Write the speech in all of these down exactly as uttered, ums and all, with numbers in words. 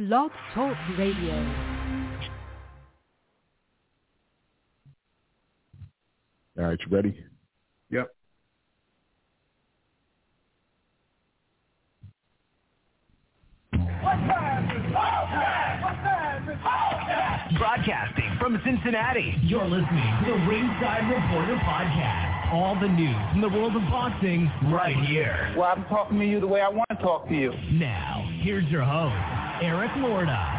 Blog Talk Radio. All right, you ready? Yep. Broadcasting from Cincinnati, you're listening to the Ringside Reporter Podcast. All the news in the world of boxing right here. Well, I'm talking to you the way I want to talk to you. Now, here's your host, Eric Lorda.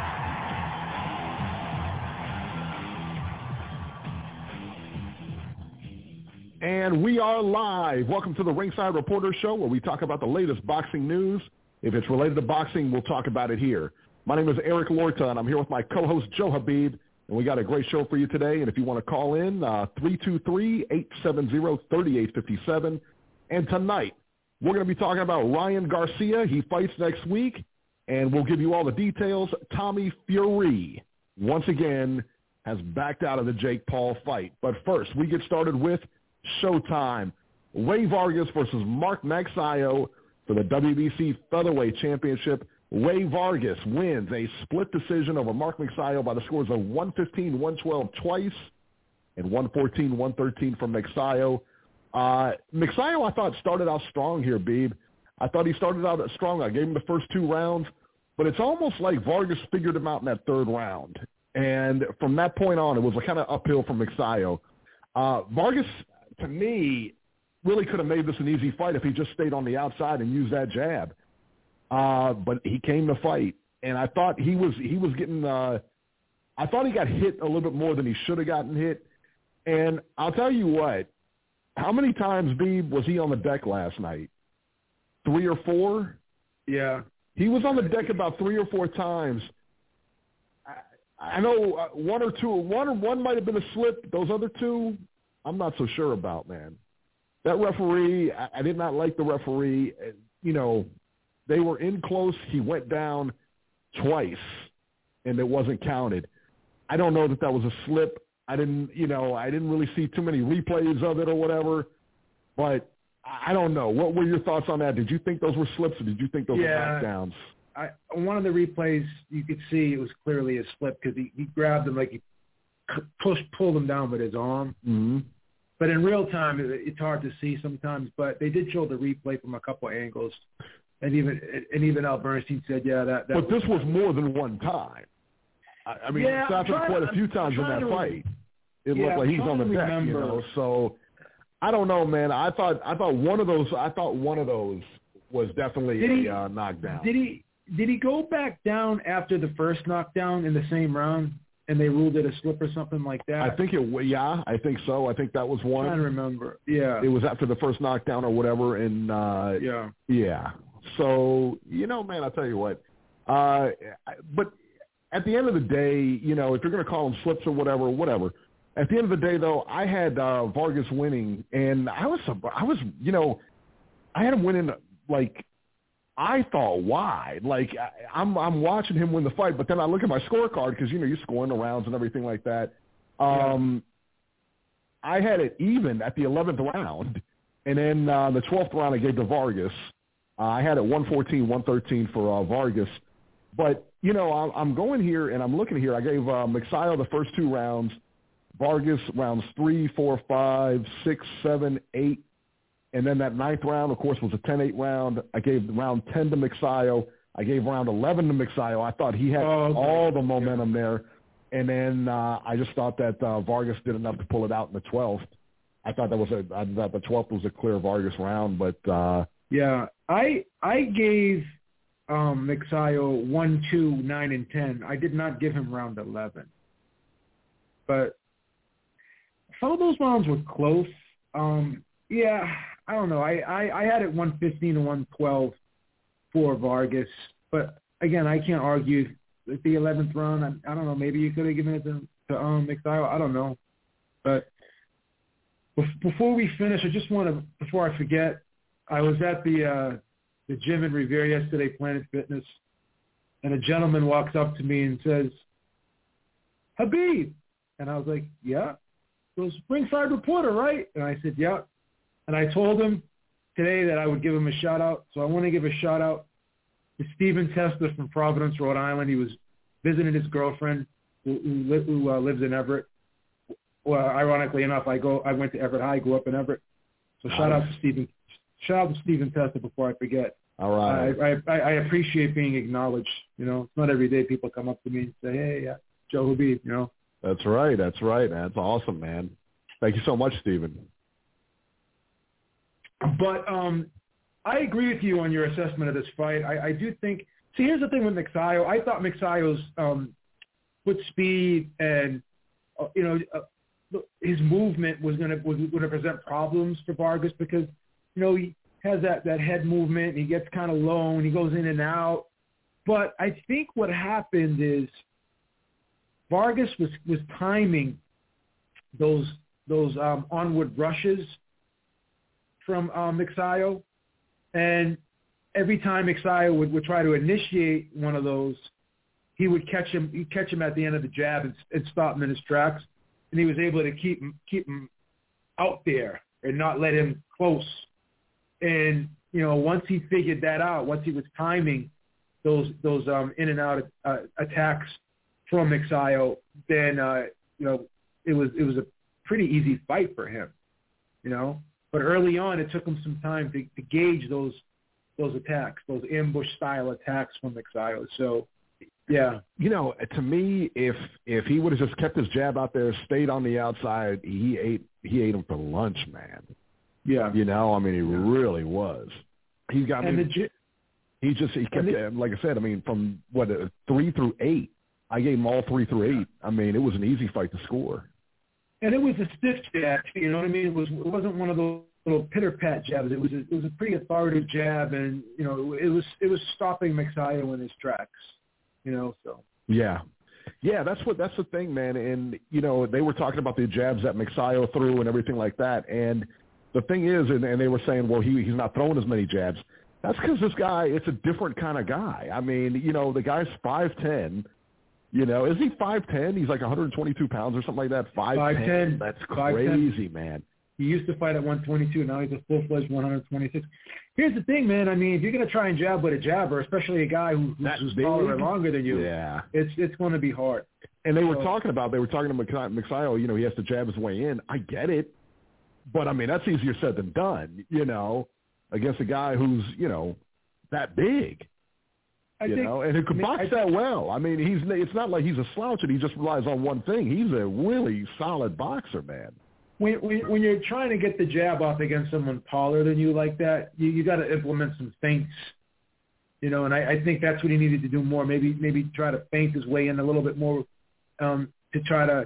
And we are live. Welcome to the Ringside Reporter Show, where we talk about the latest boxing news. If it's related to boxing, we'll talk about it here. My name is Eric Lorta, and I'm here with my co-host, Joe Habib, and we got a great show for you today. And if you want to call in, uh, three two three, eight seven zero, three eight five seven. And tonight, we're going to be talking about Ryan Garcia. He fights next week, and we'll give you all the details. Tommy Fury, once again, has backed out of the Jake Paul fight. But first, we get started with Showtime. Rey Vargas versus Mark Magsayo for the W B C Featherweight Championship. Rey Vargas wins a split decision over Mark Magsayo by the scores of one fifteen, one twelve twice and one fourteen, one thirteen from Magsayo. Uh, Magsayo, I thought, started out strong here, Beeb. I thought he started out strong. I gave him the first two rounds, but it's almost like Vargas figured him out in that third round. And from that point on, it was a kind of uphill from Magsayo. Uh, Vargas, to me, really could have made this an easy fight if he just stayed on the outside and used that jab. Uh, but he came to fight, and I thought he was he was getting uh, – I thought he got hit a little bit more than he should have gotten hit. And I'll tell you what, how many times, Beeb, was he on the deck last night? Three or four? Yeah. He was on the deck about three or four times. I, I know uh, one or two – one one might have been a slip. Those other two, I'm not so sure about, man. That referee, I, I did not like the referee. Uh, you know – They were in close. He went down twice, and it wasn't counted. I don't know that that was a slip. I didn't, you know, I didn't really see too many replays of it or whatever. But I don't know. What were your thoughts on that? Did you think those were slips, or did you think those yeah, were knockdowns? I, one of the replays, you could see it was clearly a slip because he, he grabbed him like he pushed, pulled him down with his arm. Mm-hmm. But in real time, it, it's hard to see sometimes. But they did show the replay from a couple of angles. And even and even Al Bernstein said, yeah, that. that but was, this was more than one time. I, I mean, yeah, it's happened quite a few times in that to, fight. It yeah, looked like he was on the deck, remember. you know. So I don't know, man. I thought I thought one of those I thought one of those was definitely did a he, uh, knockdown. Did he did he go back down after the first knockdown in the same round, and they ruled it a slip or something like that? I think it. Yeah, I think so. I think that was one. I'm trying to remember. Yeah, it was after the first knockdown or whatever, and uh, yeah, yeah. So, you know, man, I'll tell you what. Uh, but at the end of the day, you know, if you're going to call them slips or whatever, whatever. At the end of the day, though, I had uh, Vargas winning, and I was, I was, you know, I had him winning, like, I thought wide. Like, I, I'm I'm watching him win the fight, but then I look at my scorecard because, you know, you're scoring the rounds and everything like that. Um, yeah. I had it even at the eleventh round, and then uh, the twelfth round I gave to Vargas. Uh, I had it one fourteen, one thirteen for uh, Vargas. But, you know, I'm, I'm going here and I'm looking here. I gave uh, Magsayo the first two rounds, Vargas rounds three, four, five, six, seven, eight. And then that ninth round, of course, was a ten eight round. I gave round ten to Magsayo. I gave round eleven to Magsayo. I thought he had oh, okay. all the momentum yeah. there. And then uh, I just thought that uh, Vargas did enough to pull it out in the twelfth. I thought that was a, I thought the twelfth was a clear Vargas round, but uh, yeah, I I gave um, Magsayo one, two, nine, and ten. I did not give him round eleven, but some of those rounds were close. Um, yeah, I don't know. I, I, I had it one fifteen and one twelve for Vargas, but again, I can't argue with the eleventh round. I, I don't know. Maybe you could have given it to, to um, Magsayo. I don't know, but before we finish, I just want to before I forget. I was at the uh, the gym in Revere yesterday, Planet Fitness, and a gentleman walks up to me and says, "Habib," and I was like, "Yeah." He goes, "Ringside Reporter, right?" And I said, "Yeah." And I told him today that I would give him a shout out, so I want to give a shout out Stephen Testa from Providence, Rhode Island. He was visiting his girlfriend who, who, who uh, lives in Everett. Well, ironically enough, I go. I went to Everett High, grew up in Everett. So nice. shout out to Stephen. Shout out to Stephen Testa before I forget. All right. I, I I appreciate being acknowledged. You know, it's not every day people come up to me and say, "Hey, yeah, Joe Habib," you know. That's right. That's right. That's awesome, man. Thank you so much, Stephen. But um, I agree with you on your assessment of this fight. I, I do think. See, here's the thing with Magsayo. I thought Magsayo's um, foot speed and uh, you know uh, his movement was going to was going to present problems for Vargas because you know he has that, that head movement. And he gets kind of low and he goes in and out. But I think what happened is Vargas was, was timing those those um, onward rushes from um, Magsayo, and every time Magsayo would, would try to initiate one of those, he would catch him. He'd catch him at the end of the jab and, and stop him in his tracks, and he was able to keep him keep him out there and not let him close. And you know, once he figured that out, once he was timing those those um, in and out uh, attacks from Magsayo, then uh, you know it was it was a pretty easy fight for him, you know. But early on, it took him some time to, to gauge those those attacks, those ambush style attacks from Magsayo. So, yeah, you know, to me, if if he would have just kept his jab out there, stayed on the outside, he ate he ate him for lunch, man. Yeah, you know, I mean, he yeah. really was. He got and me. The, he just he kept the, like I said. I mean, from what uh, three through eight, I gave him all three through eight. I mean, it was an easy fight to score. And it was a stiff jab, you know what I mean? It was it wasn't one of those little pitter pat jabs. It was a, it was a pretty authoritative jab, and you know it was it was stopping Magsayo in his tracks, you know. So yeah. Yeah, that's what that's the thing, man. And you know, they were talking about the jabs that Magsayo threw and everything like that. And the thing is, and, and they were saying, well, he he's not throwing as many jabs. That's because this guy, it's a different kind of guy. I mean, you know, the guy's five ten. You know, is he five ten? He's like one hundred twenty-two pounds or something like that. five ten. That's crazy, man. He used to fight at one twenty-two. Now he's a full-fledged one hundred twenty-six. Here's the thing, man. I mean, if you're going to try and jab with a jabber, especially a guy who, who's, who's taller and longer than you, yeah, it's it's going to be hard. And they were so, talking about, they were talking to Magsayo, you know, he has to jab his way in. I get it. But, I mean, that's easier said than done, you know, against a guy who's, you know, that big. I you think, know, and who can I mean, box I that think, well. I mean, he's it's not like he's a slouch and he just relies on one thing. He's a really solid boxer, man. When, when, when you're trying to get the jab off against someone taller than you like that, you, you got to implement some feints, you know. And I, I think that's what he needed to do more. Maybe maybe try to feint his way in a little bit more um, to try to,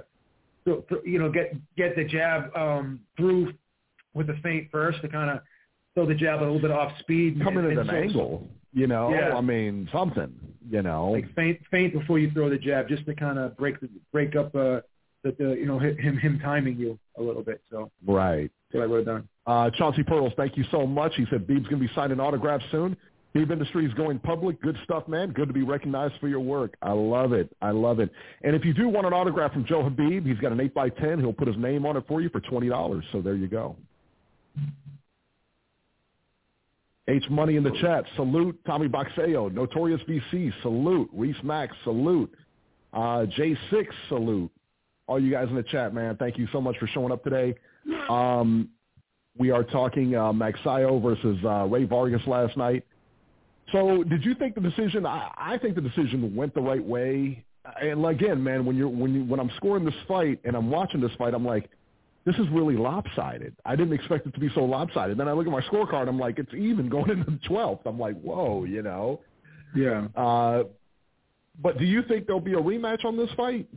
you know, get get the jab um, through with the feint first to kind of throw the jab a little bit off speed. Come in at an so, angle, you know. Yeah. I mean, something, you know. Like feint, feint before you throw the jab, just to kind of break the, break up uh, the, the you know him him timing you a little bit. So right, that's what I would have done. Uh, Chauncey Pearls, thank you so much. He said Beeb's going to be signing autographs soon. Beeb Industries going public. Good stuff, man. Good to be recognized for your work. I love it. I love it. And if you do want an autograph from Joe Habib, he's got an eight by ten. He'll put his name on it for you for twenty dollars. So there you go. H Money in the chat. Salute. Tommy Boxeo. Notorious V C. Salute. Reese Max. Salute. Uh, J six. Salute. All you guys in the chat, man. Thank you so much for showing up today. Um, we are talking uh, Magsayo versus uh, Ray Vargas last night. So did you think the decision, I, I think the decision went the right way. And again, man, when you're, when you, when I'm scoring this fight and I'm watching this fight, I'm like, this is really lopsided. I didn't expect it to be so lopsided. Then I look at my scorecard, I'm like, it's even going into the twelfth. I'm like, whoa, you know? Yeah. Uh, but do you think there'll be a rematch on this fight?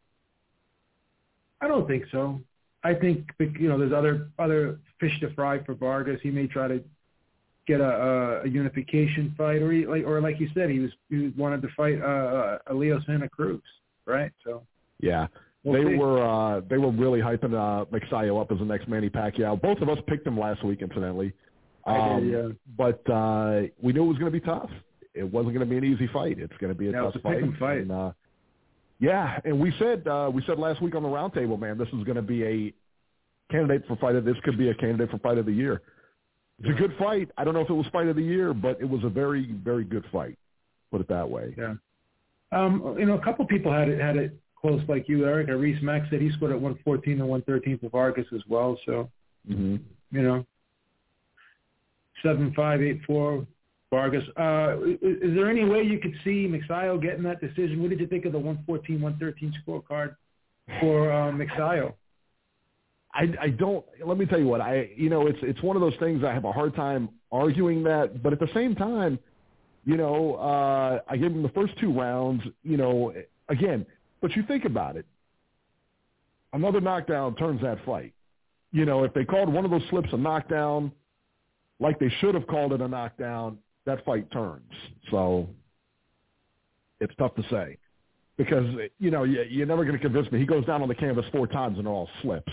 I don't think so. I think, you know, there's other, other fish to fry for Vargas. He may try to get a, a, a unification fight, or he, like, or like you said, he was he wanted to fight uh, uh, Leo Santa Cruz, right? So yeah, we'll they see. were uh, they were really hyping uh, Magsayo up as the next Manny Pacquiao. Both of us picked him last week, incidentally. Um, I did, yeah. But uh, we knew it was going to be tough. It wasn't going to be an easy fight. It's going to be a yeah, tough it was a fight. pick 'em fight. And, uh, yeah, and we said uh, we said last week on the roundtable, man, this is going to be a candidate for fight of this could be a candidate for fight of the year. It's a good fight. I don't know if it was fight of the year, but it was a very, very good fight. Put it that way. Yeah. Um, you know, a couple people had it had it close like you, Eric. Reese Mack said he scored at one fourteen and one thirteen for Vargas as well. So, mm-hmm. you know, seven five eight four Vargas. Uh, is, is there any way you could see Magsayo getting that decision? What did you think of the one fourteen one thirteen scorecard for uh, Magsayo? I, I don't. Let me tell you what. I you know it's it's one of those things. I have a hard time arguing that, but at the same time, you know, uh, I gave him the first two rounds. You know, again, but you think about it. Another knockdown turns that fight. You know, if they called one of those slips a knockdown, like they should have called it a knockdown, that fight turns. So it's tough to say because, you know, you, you're never going to convince me. He goes down on the canvas four times and they're all slips.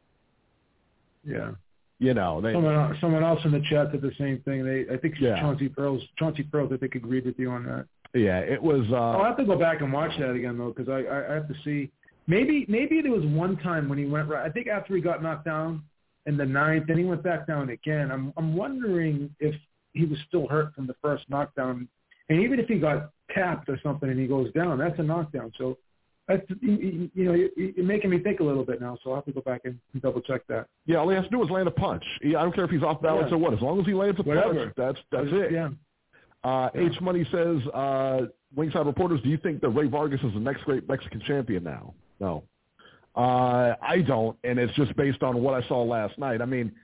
Yeah. You know. They, someone, else, someone else in the chat did the same thing. They, I think yeah. Chauncey Pearls, Chauncey Pearls, I think, agreed with you on that. Yeah, it was. Uh, I'll have to go back and watch that again, though, because I, I, I have to see. Maybe maybe there was one time when he went right. I think after he got knocked down in the ninth, and he went back down again. I'm I'm wondering if he was still hurt from the first knockdown. And even if he got tapped or something and he goes down, that's a knockdown. So, that's, you, you know, you're making me think a little bit now, so I'll have to go back and double-check that. Yeah, all he has to do is land a punch. I don't care if he's off balance yeah. or what. As long as he lands a Whatever. punch, that's that's it. Yeah. Uh, yeah. H Money says, uh, Wingside Reporters, do you think that Ray Vargas is the next great Mexican champion now? No. Uh, I don't, and it's just based on what I saw last night. I mean,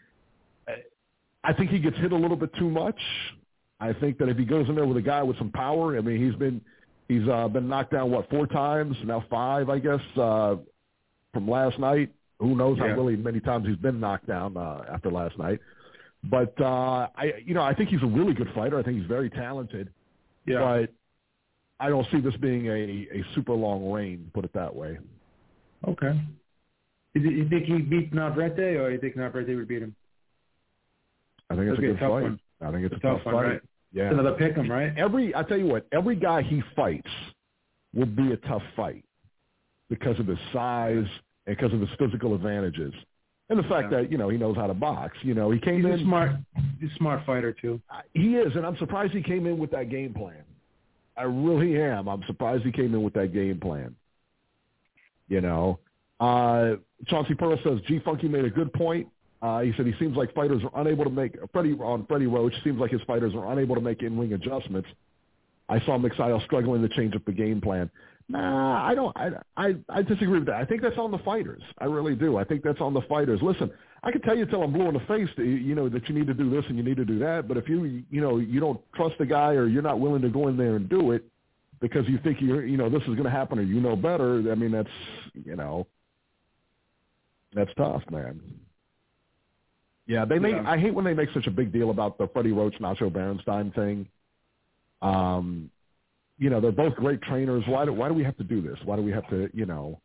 I think he gets hit a little bit too much. I think that if he goes in there with a guy with some power, I mean, he's been he's uh, been knocked down, what, four times, now five, I guess, uh, from last night. Who knows yeah. how really many times he's been knocked down uh, after last night. But, uh, I, you know, I think he's a really good fighter. I think he's very talented. Yeah. But I don't see this being a, a super long reign, put it that way. Okay. You think he beat Navarrete, or you think Navarrete would beat him? I think it's a be a good tough fight. one. I think it's, it's a a tough, tough one, fight. Right? Yeah. It's another pick 'em, right? Every I tell you what, every guy he fights will be a tough fight because of his size and because of his physical advantages. And the fact yeah. that, you know, he knows how to box. You know, he came he's in. A smart, he's a smart fighter, too. He is, and I'm surprised he came in with that game plan. I really am. I'm surprised he came in with that game plan. You know. Uh, Chauncey Pearl says, G. Funky made a good point. Uh, he said he seems like fighters are unable to make – Freddie on Freddie Roach, seems like his fighters are unable to make in-ring adjustments. I saw Magsayo struggling to change up the game plan. Nah, I don't I, – I, I disagree with that. I think that's on the fighters. I really do. I think that's on the fighters. Listen, I can tell you till I'm blue in the face that, you know, that you need to do this and you need to do that. But if you, you know, you don't trust the guy or you're not willing to go in there and do it because you think, you're, you know, this is going to happen or you know better, I mean, that's, you know, that's tough, man. Yeah, they make. Yeah. I hate when they make such a big deal about the Freddie Roach, Nacho Berenstein thing. Um, you know, they're both great trainers. Why do Why do we have to do this? Why do we have to? You know,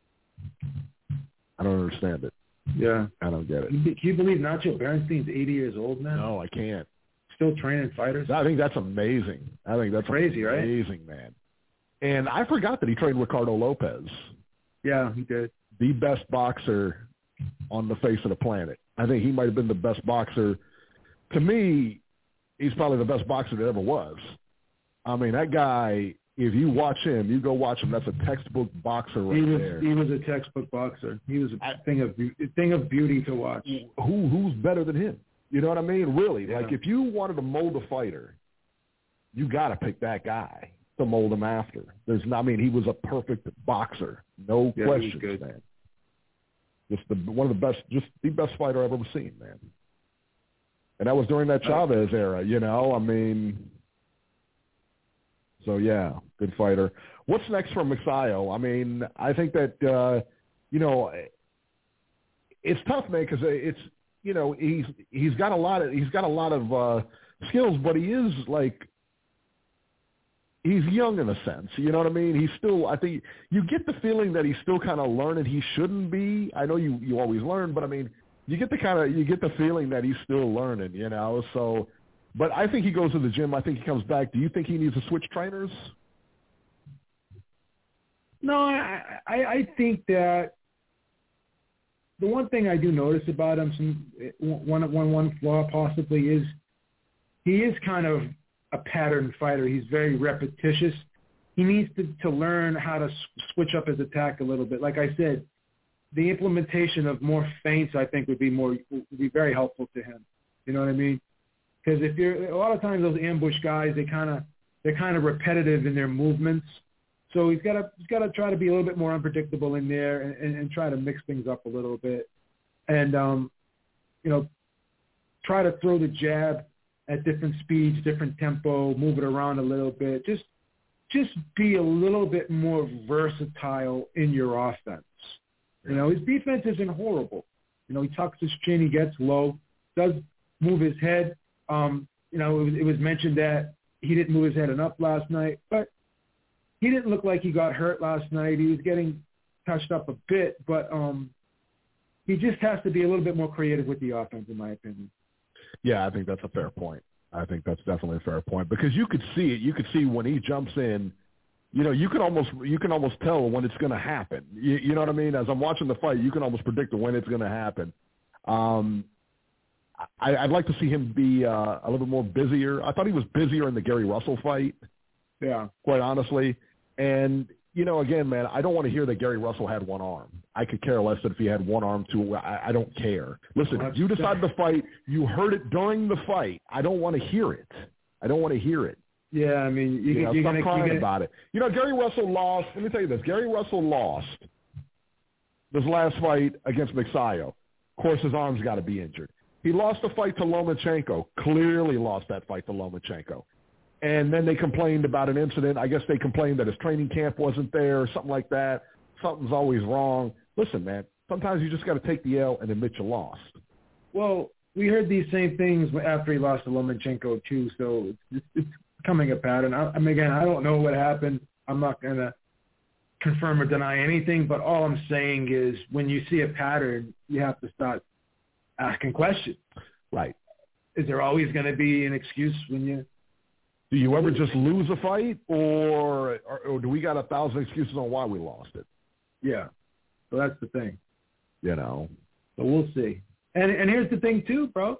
I don't understand it. Yeah, I don't get it. Can you believe Nacho Berenstein's eighty years old now? No, I can't. Still training fighters. I think that's amazing. I think that's crazy, amazing, right? Amazing, man. And I forgot that he trained Ricardo Lopez. Yeah, he did. The best boxer on the face of the planet. I think he might have been the best boxer. To me, he's probably the best boxer that ever was. I mean, that guy, if you watch him, you go watch him, that's a textbook boxer right he was, there. He was a textbook boxer. He was a I, thing of a thing of beauty to watch. Who Who's better than him? You know what I mean? Really. Yeah. Like, if you wanted to mold a fighter, you got to pick that guy to mold him after. There's not, I mean, he was a perfect boxer. No yeah, questions, man. Just the one of the best, just the best fighter I've ever seen, man. And that was during that Chavez era, you know. I mean, so yeah, good fighter. What's next for Magsayo? I mean, I think that uh, you know, it's tough, man, because it's you know he's he's got a lot of he's got a lot of uh, skills, but he is like. He's young in a sense, you know what I mean? He's still, I think, you get the feeling that he's still kind of learning. He shouldn't be. I know you, you always learn, but I mean, you get the kind of, you get the feeling that he's still learning, you know? So, but I think he goes to the gym. I think he comes back. Do you think he needs to switch trainers? No, I, I, I think that the one thing I do notice about him, some, one, one, one flaw possibly is he is kind of a pattern fighter. He's very repetitious. He needs to, to learn how to s- switch up his attack a little bit. Like I said, the implementation of more feints, I think, would be more would be very helpful to him. You know what I mean? Because if you're a lot of times those ambush guys, they kind of they're kind of repetitive in their movements. So he's got to he's got to try to be a little bit more unpredictable in there and, and, and try to mix things up a little bit, and um, you know, try to throw the jab at different speeds, different tempo, move it around a little bit. Just just be a little bit more versatile in your offense. You know, his defense isn't horrible. You know, he tucks his chin, he gets low, does move his head. Um, you know, it was, it was mentioned that he didn't move his head enough last night, but he didn't look like he got hurt last night. He was getting touched up a bit, but um, he just has to be a little bit more creative with the offense, in my opinion. Yeah, I think that's a fair point. I think that's definitely a fair point because you could see it. You could see when he jumps in, you know, you can almost you can almost tell when it's going to happen. You, you know what I mean? As I'm watching the fight, you can almost predict when it's going to happen. Um, I, I'd like to see him be uh, a little bit more busier. I thought he was busier in the Gary Russell fight. Yeah, quite honestly. And you know, again, man, I don't want to hear that Gary Russell had one arm. I could care less if he had one arm too. I, I don't care. Listen, well, you decided to fight. You heard it during the fight. I don't want to hear it. I don't want to hear it. Yeah, I mean, you, you know, you're stop gonna, crying you're gonna... about it. You know, Gary Russell lost. Let me tell you this. Gary Russell lost this last fight against Mixayo. Of course, his arm's got to be injured. He lost the fight to Lomachenko. Clearly lost that fight to Lomachenko. And then they complained about an incident. I guess they complained that his training camp wasn't there or something like that. Something's always wrong. Listen, man, sometimes you just got to take the L and admit you lost. Well, we heard these same things after he lost to Lomachenko, too, so it's, it's becoming a pattern. I, I mean, again, I don't know what happened. I'm not going to confirm or deny anything, but all I'm saying is when you see a pattern, you have to start asking questions. Right. Is there always going to be an excuse when you – do you ever just lose a fight, or, or or do we got a thousand excuses on why we lost it? Yeah, so that's the thing. You know. So we'll see. And and here's the thing too, bro.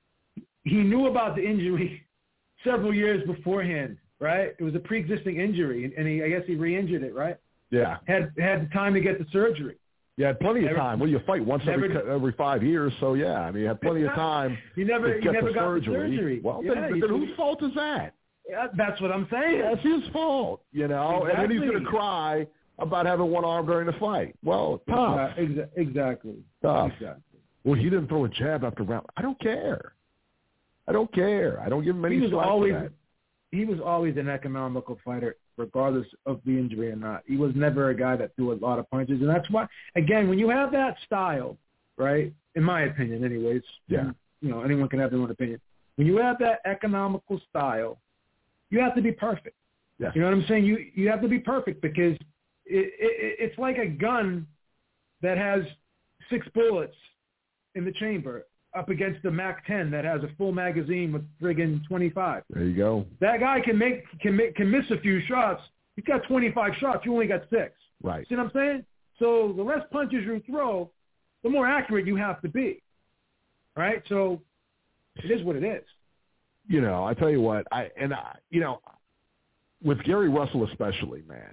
He knew about the injury several years beforehand, right? It was a pre-existing injury, and, and he I guess he re-injured it, right? Yeah. Had had the time to get the surgery. You had plenty of time. Well, you fight once never, every every five years, so yeah. I mean, you had plenty of time. You never to you get never the got surgery. the surgery. Well, yeah, then, then whose fault is that? Yeah, that's what I'm saying. That's his fault, you know. Exactly. And then he's going to cry about having one arm during the fight. Well, tough. Exa- exactly. Tough. Exactly. Well, he didn't throw a jab after round. I don't care. I don't care. I don't give him any he was slack always, for that. He was always an economical fighter, regardless of the injury or not. He was never a guy that threw a lot of punches. And that's why, again, when you have that style, right, in my opinion anyways, yeah. you know, anyone can have their own opinion. When you have that economical style, you have to be perfect. Yeah. You know what I'm saying? You you have to be perfect because it, it, it's like a gun that has six bullets in the chamber up against the Mac ten that has a full magazine with friggin' twenty-five. There you go. That guy can make can make, can miss a few shots. He's got twenty-five shots. You only got six. Right. See what I'm saying? So the less punches you throw, the more accurate you have to be. Right? So it is what it is. You know, I tell you what, I and I, you know, with Gary Russell especially, man,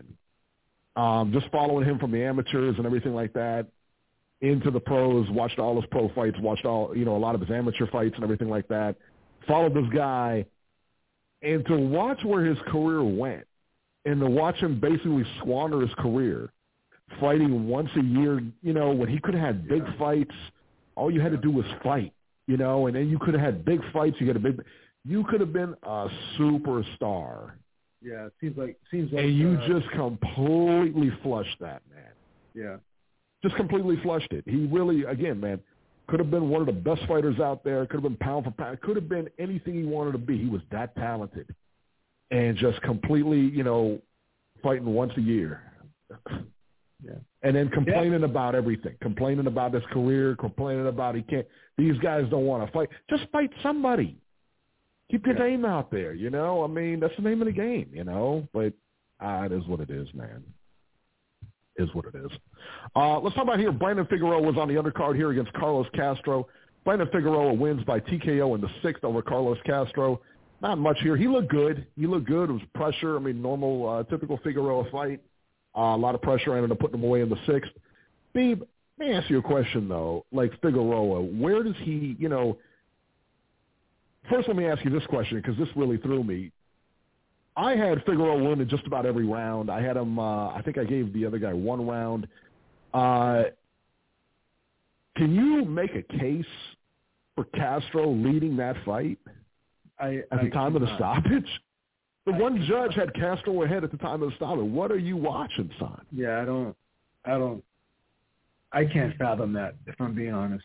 um, just following him from the amateurs and everything like that into the pros, watched all his pro fights, watched all, you know, a lot of his amateur fights and everything like that, followed this guy, and to watch where his career went and to watch him basically squander his career fighting once a year, you know, when he could have had big yeah. fights, all you had to do was fight, you know, and then you could have had big fights, you got a big – you could have been a superstar. Yeah, it seems like seems like and you uh, just completely flushed that, man. Yeah. Just completely flushed it. He really, again, man, could have been one of the best fighters out there, could have been pound for pound, could have been anything he wanted to be. He was that talented. And just completely, you know, fighting once a year. Yeah. And then complaining yeah. about everything, complaining about his career, complaining about he can't, these guys don't want to fight. Just fight somebody. Keep your yeah. name out there, you know. I mean, that's the name of the game, you know. But uh, it is what it is, man. It is what it is. Uh, let's talk about here. Brandon Figueroa was on the undercard here against Carlos Castro. Brandon Figueroa wins by T K O in the sixth over Carlos Castro. Not much here. He looked good. He looked good. It was pressure. I mean, normal, uh, typical Figueroa fight. Uh, a lot of pressure. I ended up putting him away in the sixth. Beeb, let me ask you a question, though. Like Figueroa, where does he, you know, first let me ask you this question because this really threw me. I had Figueroa win in just about every round. I had him, uh, I think I gave the other guy one round. Uh, can you make a case for Castro leading that fight? I, At the I time of the stoppage? The I one judge had Castro ahead at the time of the stoppage. What are you watching, son? Yeah, I don't, I don't, I can't fathom that, if I'm being honest.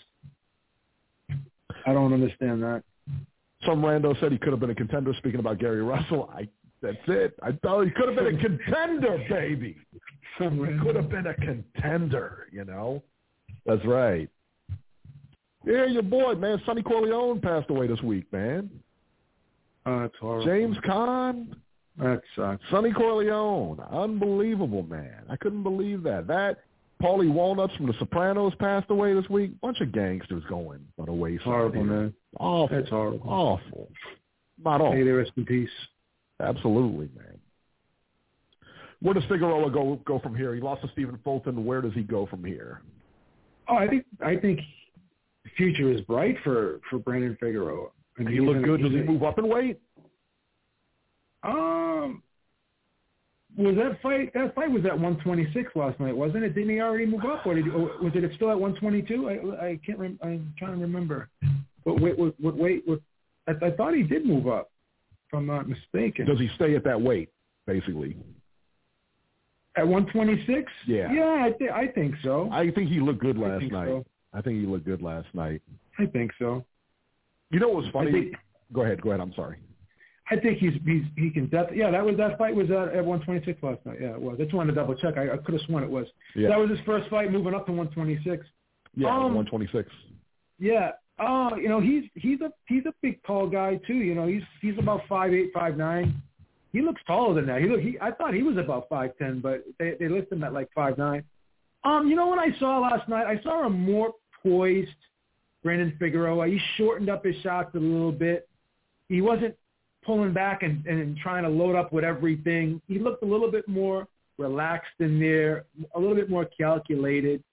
I don't understand that. Some rando said he could have been a contender. Speaking about Gary Russell, I that's it. I thought he could have been a contender, baby. Some He rando. could have been a contender, you know? That's right. Yeah, your boy, man, Sonny Corleone passed away this week, man. Oh, that's horrible. James Caan, That sucks. Sonny Corleone, unbelievable, man. I couldn't believe that. That, Paulie Walnuts from The Sopranos passed away this week. Bunch of gangsters going by the wayside. Horrible, here. man. Awful. That's horrible. Awful. Not all. May they rest in peace. Absolutely, man. Where does Figueroa go go from here? He lost to Stephen Fulton. Where does he go from here? Oh, I think I think the future is bright for, for Brandon Figueroa. And He looked good. Does he he's- move up in weight? Um, was that fight? That fight was at one twenty-six last night, wasn't it? Didn't he already move up, or, did he, or was it still at one twenty-two? I I can't. Rem, I'm trying to remember. But wait, what, what weight? What, I, I thought he did move up, if I'm not mistaken. Does he stay at that weight, basically? At one twenty-six? Yeah. Yeah, I, th- I think so. I think he looked good I last think night. so. I think he looked good last night. I think so. You know what was funny? I think, go ahead. Go ahead. I'm sorry. I think he's, he's he can definitely. Yeah, that was that fight was at, at one twenty-six last night. Yeah, it was. I just wanted to double check. I, I could have sworn it was. Yeah. That was his first fight moving up to one twenty-six. Yeah, Um, one twenty-six. Yeah. Uh, you know, he's he's a he's a big tall guy too. You know, he's he's about five eight, five nine. He looks taller than that. He look he I thought he was about five ten, but they they list him at like five nine. Um, you know what I saw last night? I saw a more poised Brandon Figueroa. He shortened up his shots a little bit. He wasn't pulling back and, and trying to load up with everything. He looked a little bit more relaxed in there, a little bit more calculated.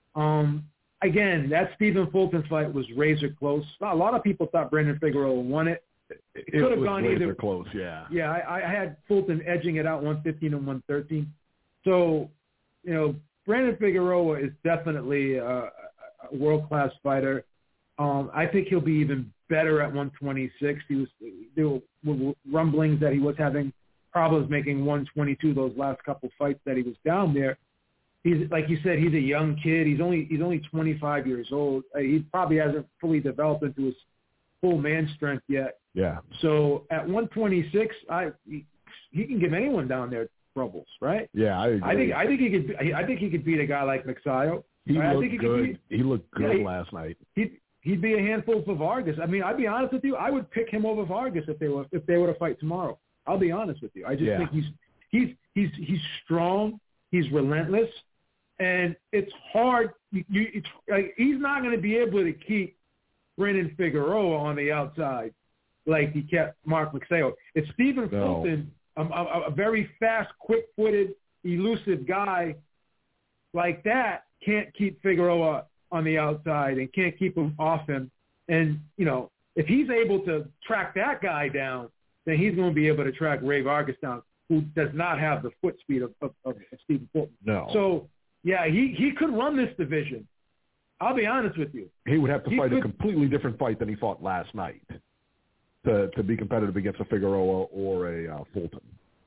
Um, again, that Stephen Fulton fight was razor close. A lot of people thought Brandon Figueroa won it. It It could have was gone razor either. close. Yeah. Yeah, I, I had Fulton edging it out one fifteen and one thirteen. So, you know, Brandon Figueroa is definitely a, a world-class fighter. Um, I think he'll be even better at one twenty-six. He was there were rumblings that he was having problems making one twenty-two those last couple fights that he was down there. He's like you said, he's a young kid. He's only he's only twenty-five years old. Uh, he probably hasn't fully developed into his full man strength yet. Yeah. So at one twenty-six, I he, he can give anyone down there troubles, right? Yeah, I agree. I think I think he could I think he could beat a guy like Mixayo. he I looked think he could good. beat- he looked good Yeah, he- last night. He'd he'd be a handful for Vargas. I mean, I'd be honest with you. I would pick him over Vargas if they were if they were to fight tomorrow. I'll be honest with you. I just Yeah. think he's he's he's he's strong. He's relentless, and it's hard. You, you it's, like, he's not going to be able to keep Brandon Figueroa on the outside like he kept Mark Mixayo. It's Stephen No. Fulton, a, a, a very fast, quick-footed, elusive guy like that can't keep Figueroa on the outside and can't keep him off him. And, you know, if he's able to track that guy down, then he's going to be able to track Ray Vargas down, who does not have the foot speed of, of, of Stephen Fulton. No. So, yeah, he, he could run this division. I'll be honest with you. He would have to he fight could- a completely different fight than he fought last night to to be competitive against a Figueroa or a uh, Fulton.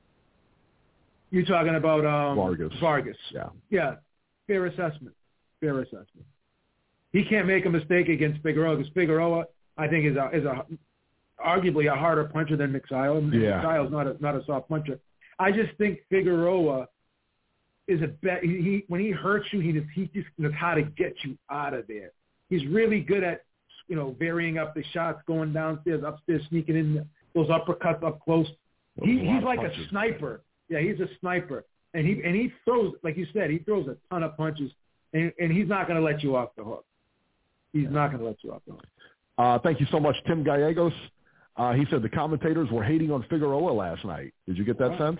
You're talking about um, Vargas. Vargas. Yeah. Yeah, fair assessment. Fair assessment. He can't make a mistake against Figueroa because Figueroa, I think, is a is a arguably a harder puncher than Mixayo. Yeah. Mixayo's not a not a soft puncher. I just think Figueroa is a bet. He, he when he hurts you, he just, he just knows how to get you out of there. He's really good at, you know, varying up the shots, going downstairs, upstairs, sneaking in those uppercuts up close. Those He, are a lot he's of like punches. a sniper. Yeah, he's a sniper, and he and he throws, like you said, he throws a ton of punches, and, and he's not going to let you off the hook. He's not going to let you off the hook. Uh, thank you so much, Tim Gallegos. Uh, he said the commentators were hating on Figueroa last night. Did you get that sense?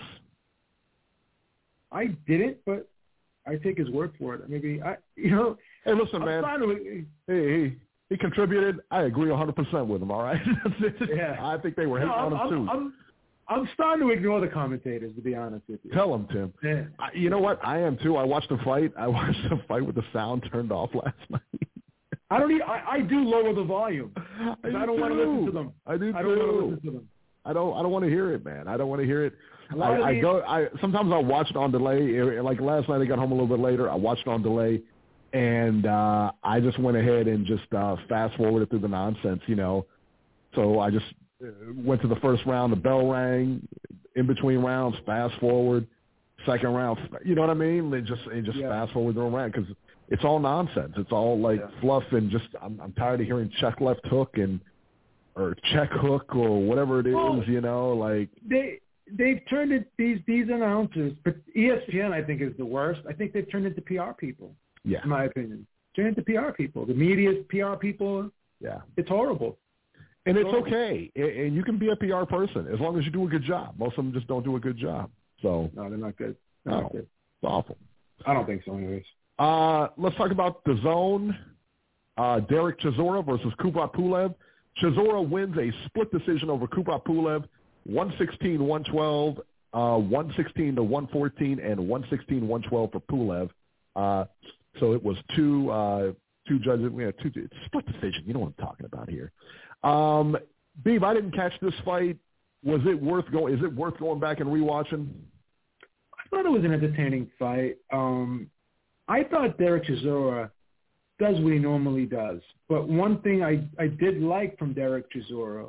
I didn't, but I take his word for it. Maybe I, you know. Hey, listen, I'm man. To, hey, he he contributed. I agree one hundred percent with him. All right. Yeah. I think they were hating no, on him I'm, too. I'm, I'm starting to ignore the commentators, to be honest with you. Tell them, Tim. Yeah. I, you know what? I am too. I watched the fight. I watched the fight with the sound turned off last night. I don't. Need, I, I do lower the volume. I, do I don't want to listen to them. I do. I don't want to listen to them. I don't. I don't want to hear it, man. I don't want to hear it. I, I these, go. I sometimes I watch it on delay. Like last night, I got home a little bit later. I watched it on delay, and uh, I just went ahead and just uh, fast forwarded through the nonsense. You know, so I just went to the first round. The bell rang. In between rounds, fast forward. Second round, you know what I mean? They just they just yeah. fast forward their round because it's all nonsense. It's all like yeah. fluff and just. I'm, I'm tired of hearing check left hook and or check hook or whatever it is. Well, you know, like they they've turned it these these announcers. But E S P N, I think, is the worst. I think they've turned into P R people. Yeah, in my opinion, turned into P R people. The media's P R people. Yeah, it's horrible. And it's okay, and you can be a P R person as long as you do a good job. Most of them just don't do a good job. So no, they're not good. They're no, not good. It's awful. I don't think so, anyways. Uh, let's talk about the zone. Uh, Derek Chisora versus Kubrat Pulev. Chisora wins a split decision over Kubrat Pulev, one sixteen one twelve, uh, one sixteen to one fourteen, and one sixteen one twelve for Pulev. Uh, so it was two uh, two judges. We had two split decision. You know what I'm talking about here. Um, Beeb, I didn't catch this fight. Was it worth going? Is it worth going back and rewatching? I thought it was an entertaining fight. Um, I thought Derek Chisora does what he normally does, but one thing I, I did like from Derek Chisora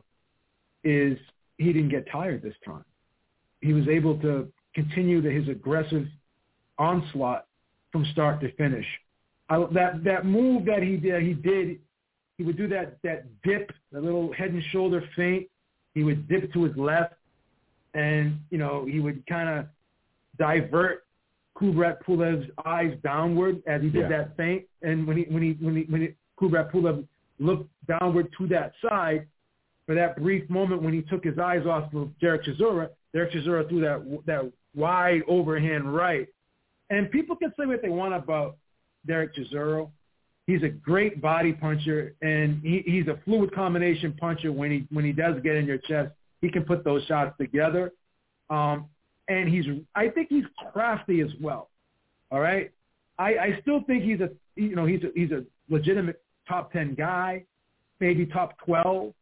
is he didn't get tired this time. He was able to continue the, his aggressive onslaught from start to finish. I, that that move that he did, he did. He would do that, that dip, that little head and shoulder feint. He would dip to his left, and, you know, he would kind of divert Kubrat Pulev's eyes downward as he did yeah. that feint. And when he when he when he when he, Kubrat Pulev looked downward to that side, for that brief moment when he took his eyes off of Derek Chisora, Derek Chisora threw that that wide overhand right. And people can say what they want about Derek Chisora. He's a great body puncher, and he, he's a fluid combination puncher. When he when he does get in your chest, he can put those shots together. Um, and he's I think he's crafty as well. All right, I, I still think he's a you know he's a, he's a legitimate top ten guy, maybe top twelve.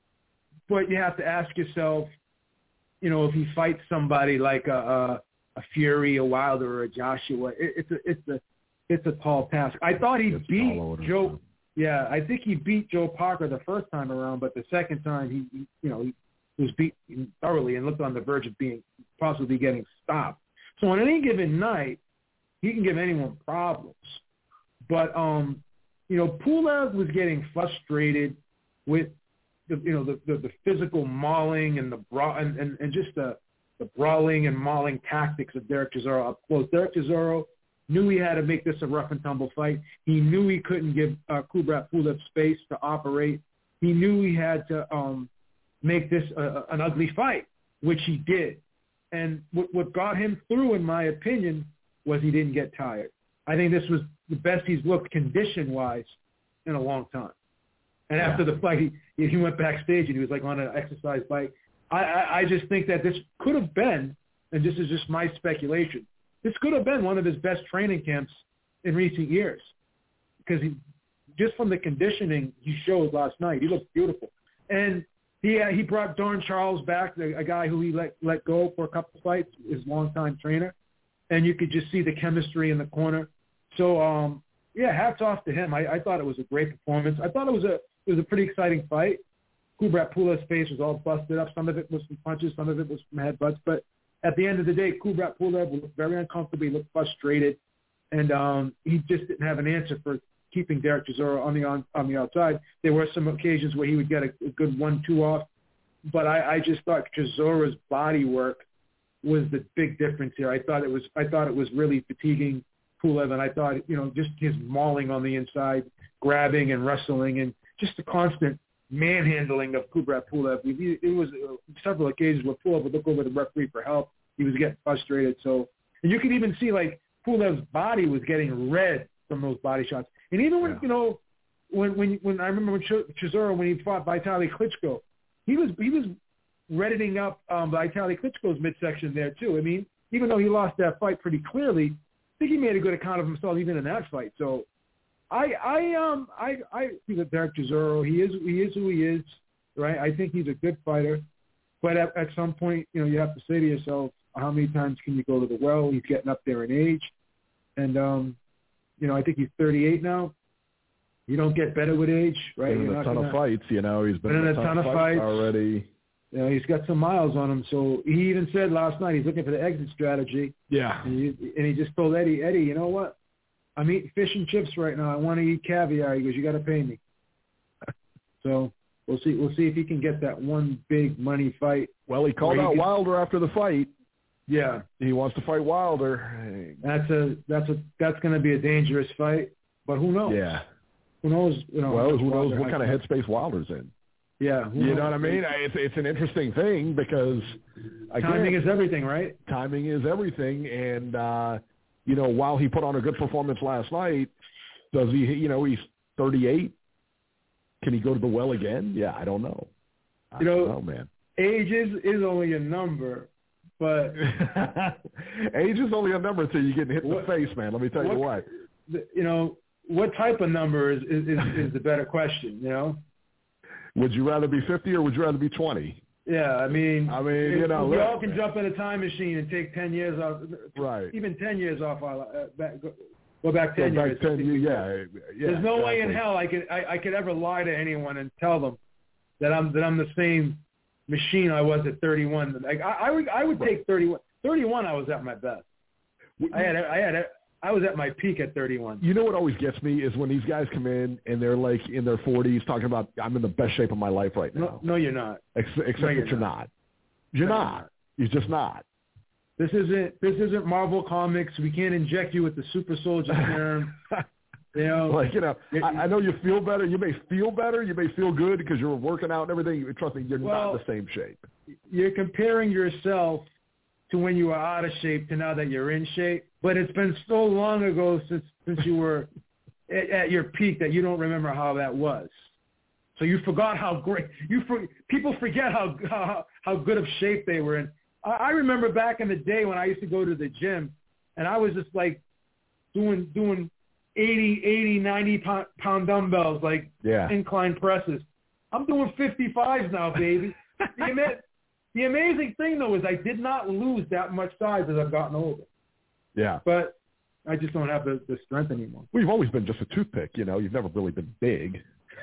But you have to ask yourself, you know, if he fights somebody like a a, a Fury, a Wilder, or a Joshua, it, it's a it's a It's a tall task. I thought he it's beat Joe. Yeah, I think he beat Joe Parker the first time around, but the second time he, he you know, he was beat thoroughly and looked on the verge of being possibly getting stopped. So on any given night, he can give anyone problems. But um, you know, Pulev was getting frustrated with the you know the the, the physical mauling and the bra and, and, and just the the brawling and mauling tactics of Derek Chisora up close. Derek Chisora knew he had to make this a rough and tumble fight. He knew he couldn't give uh, Kubrat Pulev space to operate. He knew he had to um, make this a, an ugly fight, which he did. And what, what got him through, in my opinion, was he didn't get tired. I think this was the best he's looked condition-wise in a long time. And yeah. after the fight, he, he went backstage and he was like on an exercise bike. I, I, I just think that this could have been, and this is just my speculation, this could have been one of his best training camps in recent years because he, just from the conditioning he showed last night, he looked beautiful. And he uh, he brought Don Charles back, a, a guy who he let let go for a couple of fights, his longtime trainer, and you could just see the chemistry in the corner. So um, yeah, hats off to him. I, I thought it was a great performance. I thought it was a it was a pretty exciting fight. Kubrat Pulev's face was all busted up. Some of it was from punches, some of it was from headbutts, but at the end of the day, Kubrat Pulev looked very uncomfortable. He looked frustrated, and um, he just didn't have an answer for keeping Derek Chisora on the on, on the outside. There were some occasions where he would get a, a good one two off, but I, I just thought Chisora's body work was the big difference here. I thought it was I thought it was really fatiguing Pulev, and I thought you know just his mauling on the inside, grabbing and wrestling, and just the constant manhandling of Kubrat Pulev. We, it was uh, several occasions where Pulev would look over the referee for help. He was getting frustrated. So, and you could even see like Pulev's body was getting red from those body shots. And even when, yeah. you know, when, when, when I remember when Chisora, when he fought Vitaly Klitschko, he was, he was reddening up um, Vitaly Klitschko's midsection there too. I mean, even though he lost that fight pretty clearly, I think he made a good account of himself even in that fight. So I, I, um, I, I think that Derek Chisora, he is, he is who he is, right? I think he's a good fighter, but at, at some point, you know, you have to say to yourself, how many times can you go to the well? He's getting up there in age. And, um, you know, I think he's thirty-eight now. You don't get better with age, right? Been in You're a ton gonna, of fights, you know. He's been, been in a ton, ton of fights, fights already. You know, he's got some miles on him. So he even said last night he's looking for the exit strategy. Yeah. And he, and he just told Eddie, Eddie, you know what? I'm eating fish and chips right now. I want to eat caviar. He goes, you got to pay me. So we'll see. We'll see if he can get that one big money fight. Well, he called out he Wilder after the fight. Yeah, he wants to fight Wilder. That's a that's a that's going to be a dangerous fight. But who knows? Yeah. Who knows? You know, well, who knows Wilder what kind of headspace Wilder's in? Yeah. You knows? know what I mean? It's it's an interesting thing because again, timing is everything, right? Timing is everything, and uh, you know, while he put on a good performance last night, does he? You know, he's thirty-eight. Can he go to the well again? Yeah, I don't know. I you know, don't know, man. Age is, is only a number, but age is only a number until you get hit in what, the face, man. Let me tell what, you what. You know, what type of number is, is, is, is the better question, you know? Would you rather be fifty or would you rather be twenty? Yeah, I mean, I mean, you know, we look, all can jump in a time machine and take ten years off, right? Even ten years off our uh, back, go, go back ten go years. Back ten, yeah, yeah. There's no exactly. way in hell I could I, I could ever lie to anyone and tell them that I'm that I'm the same machine I was at thirty-one. Like I, I would I would take thirty-one. thirty-one, I was at my best. I had I had I was at my peak at thirty-one. You know what always gets me is when these guys come in and they're like in their forties talking about I'm in the best shape of my life right now. No, no you're not. Ex- except no, that you're you're not. not. You're no, not. You're not. You're just not. This isn't this isn't Marvel Comics. We can't inject you with the super soldier serum. You know, like you know, I, I know you feel better. You may feel better. You may feel good because you're working out and everything. Trust me, you're well, not in the same shape. You're comparing yourself to when you were out of shape to now that you're in shape. But it's been so long ago since since you were at, at your peak that you don't remember how that was. So you forgot how great you for, people forget how, how how good of shape they were in. I, I remember back in the day when I used to go to the gym and I was just like doing doing eighty, eighty, ninety pound, pound dumbbells, like yeah. incline presses. I'm doing fifty-fives now, baby. the, ama- the amazing thing, though, is I did not lose that much size as I've gotten older. Yeah. But I just don't have the, the strength anymore. Well, you've always been just a toothpick, you know. You've never really been big.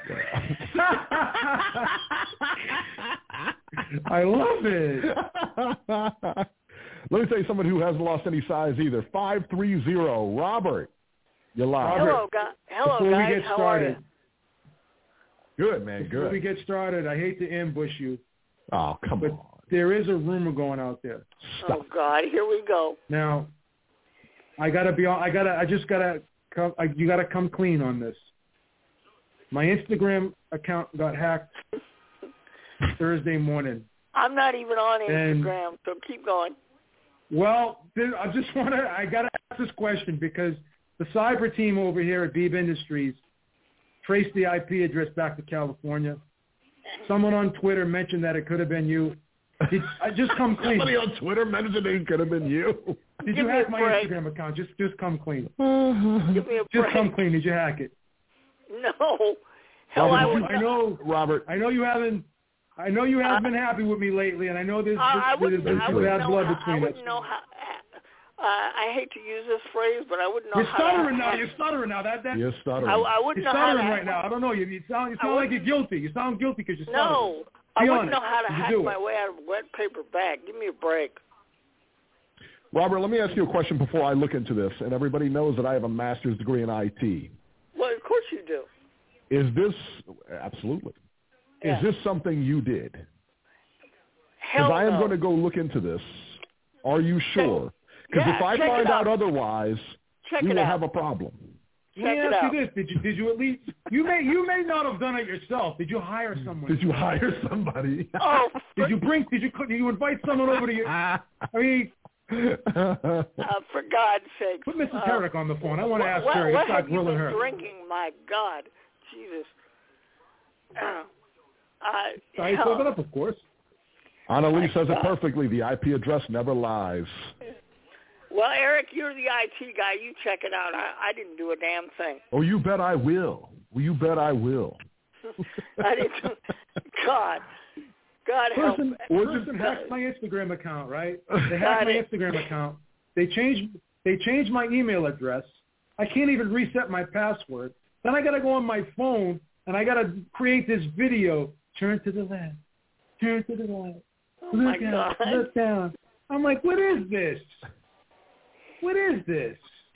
I love it. Let me tell you someone who hasn't lost any size either. five three zero, Robert. You're live. Hello, guys. Hello, Before guys. we get How started, are you? Good, man. Before Good. we get started, I hate to ambush you. Oh, come but on. There is a rumor going out there. Stop. Oh God, here we go. Now, I gotta be. I gotta. I just gotta. Come, I, you gotta come clean on this. My Instagram account got hacked Thursday morning. I'm not even on and, Instagram, so keep going. Well, I just want to. I gotta ask this question because the cyber team over here at Beeb Industries traced the I P address back to California. Someone on Twitter mentioned that it could have been you. Did, I just come clean. Somebody on Twitter mentioned it could have been you. Did Give you me hack a my break. Instagram account? Just, just come clean. Give me a Just break. come clean. Did you hack it? No. Hell, Robert, I, I, would I know, Robert. I know you haven't. I know you haven't Uh, been happy with me lately, and I know there's, I, I there's, wouldn't, there's I some wouldn't bad know blood how, I between us. wouldn't know how. Uh, I hate to use this phrase, but I wouldn't know You're how. stuttering to, now. You're stuttering now. That that. You're stuttering. I, I wouldn't You're know how stuttering to. right now. I don't know. You, you sound. You sound like you're guilty. You sound guilty because you're stuttering. No, Be I wouldn't honest. know how to Did you hack do my it? way out of a wet paper bag. Give me a break. Robert, let me ask you a question before I look into this. And everybody knows that I have a master's degree in I T. Well, of course you do. Is this absolutely? Yeah. Is this something you did? Hell Because I am no. going to go look into this. Are you sure? Because Yeah, if I check find it out. out otherwise, Check we it will out. have a problem. Let me Check it ask out. you this: Did you did you at least you may you may not have done it yourself? Did you hire someone? Did you hire somebody? Oh, Did you bring? Did you did you invite someone over to you? I mean, uh, for God's sake. put Missus Uh, Herrick on the phone. I want to ask what, her. What It's like have you grilling been her. drinking? My God, Jesus. Uh, uh, I hell. it up, of course. Annalise says it God. perfectly. The I P address never lies. Well, Eric, you're the I T guy. You check it out. I, I didn't do a damn thing. Oh, you bet I will. Well, you bet I will. I didn't. God, God help. Person, Or person just- hacked my Instagram account, right? They Got hacked my it. Instagram account. They changed. They changed my email address. I can't even reset my password. Then I got to go on my phone and I got to create this video. Turn to the left. Turn to the right. Oh my Look out. God. Look down. I'm like, what is this? What is this?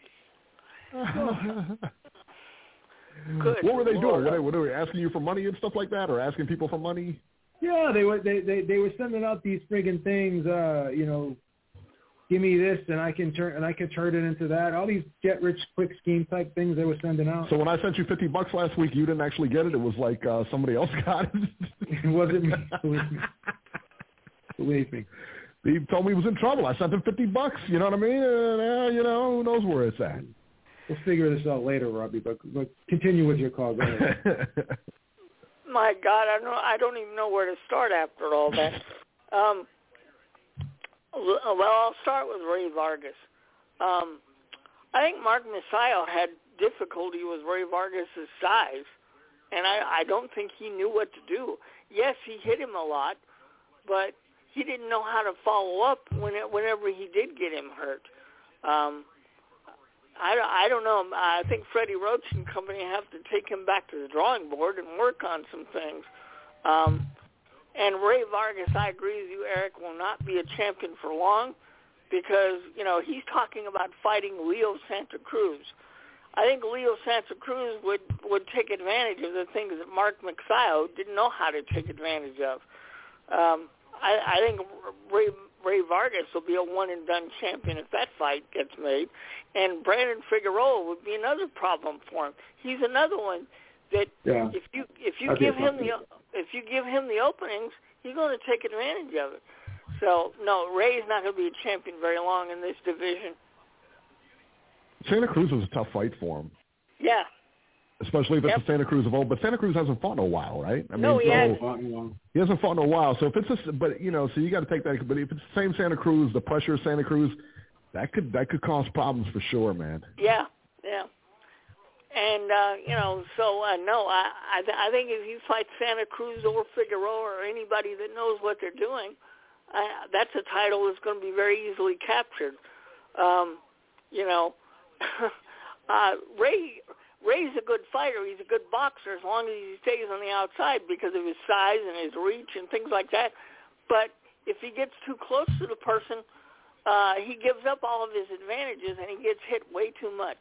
Good What were they Lord. doing? Were they, were they asking you for money and stuff like that, or asking people for money? Yeah, they were they, they they were sending out these friggin' things. Uh, you know, give me this and I can turn and I can turn it into that. All these get rich quick scheme type things they were sending out. So when I sent you fifty bucks last week, you didn't actually get it. It was like uh, somebody else got it. It wasn't me. Believe me. Believe me. He told me he was in trouble. I sent him fifty bucks. You know what I mean? And, uh, you know, who knows where it's at. We'll figure this out later, Robbie. But, but continue with your call. Go ahead. My God, I don't. I don't even know where to start after all that. Um, well, I'll start with Ray Vargas. Um, I think Mark Messiah had difficulty with Ray Vargas' size, and I, I don't think he knew what to do. Yes, he hit him a lot, but he didn't know how to follow up when it, whenever he did get him hurt. Um, I, I don't know. I think Freddie Roach and company have to take him back to the drawing board and work on some things. Um, and Ray Vargas, I agree with you, Eric, will not be a champion for long because, you know, he's talking about fighting Leo Santa Cruz. I think Leo Santa Cruz would, would take advantage of the things that Mark Messiah didn't know how to take advantage of. Um, I, I think Ray, Ray Vargas will be a one-and-done champion if that fight gets made, and Brandon Figueroa would be another problem for him. He's another one that Yeah. if you if you I'd give be him the something. if you give him the openings, he's going to take advantage of it. So no, Ray's not going to be a champion very long in this division. Santa Cruz was a tough fight for him, Yeah. especially if it's Yep. the Santa Cruz of old. But Santa Cruz hasn't fought in a while, right? I No, mean, he so hasn't. he hasn't fought in a while. So if it's a, but you know, so you got to take that. But if it's the same Santa Cruz, the pressure of Santa Cruz, that could that could cause problems for sure, man. Yeah, yeah. And, uh, you know, so, uh, no, I I, th- I think if you fight Santa Cruz or Figueroa or anybody that knows what they're doing, I, that's a title that's going to be very easily captured. Um, you know, uh, Ray Ray's a good fighter. He's a good boxer as long as he stays on the outside because of his size and his reach and things like that. But if he gets too close to the person, uh, he gives up all of his advantages and he gets hit way too much.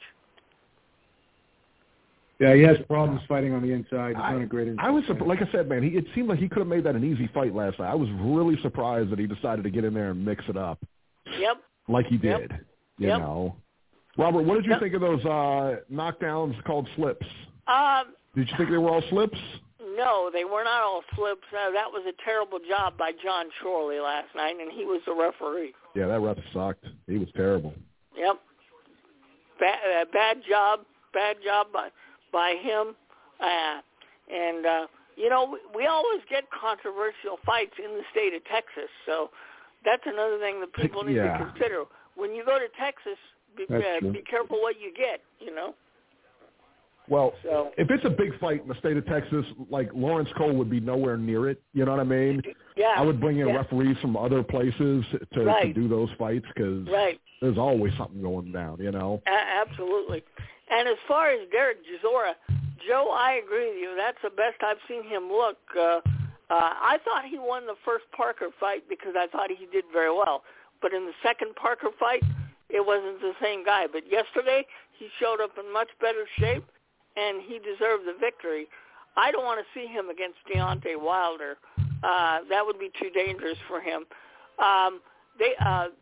Yeah, he has problems fighting on the inside. He's I, not a great inside. I was fighter. surp- like I said, man. He, it seemed like he could have made that an easy fight last night. I was really surprised that he decided to get in there and mix it up Yep. like he Yep. did. You Yep. know, Robert, what did you Yep. think of those uh, knockdowns called slips? Um, Did you think they were all slips? no, they were not all slips. Uh, that was a terrible job by John Shorley last night, and he was the referee. Yeah, that ref sucked. He was terrible. Yep. Bad, uh, bad job. Bad job by by him. Uh, and, uh, you know, we, we always get controversial fights in the state of Texas, so that's another thing that people need Yeah. to consider. When you go to Texas, be, That's uh, true. be careful what you get, you know. Well, So, if it's a big fight in the state of Texas, like Lawrence Cole would be nowhere near it. You know what I mean? yeah. I would bring in yeah, referees from other places to, to Right. do those fights because Right. there's always something going down, you know? A- absolutely. And as far as Derek Chisora, Joe, I agree with you. That's the best I've seen him look. Uh, uh, I thought he won the first Parker fight because I thought he did very well. But in the second Parker fight, it wasn't the same guy. But yesterday, he showed up in much better shape, and he deserved the victory. I don't want to see him against Deontay Wilder. Uh, that would be too dangerous for him. Um, they, uh,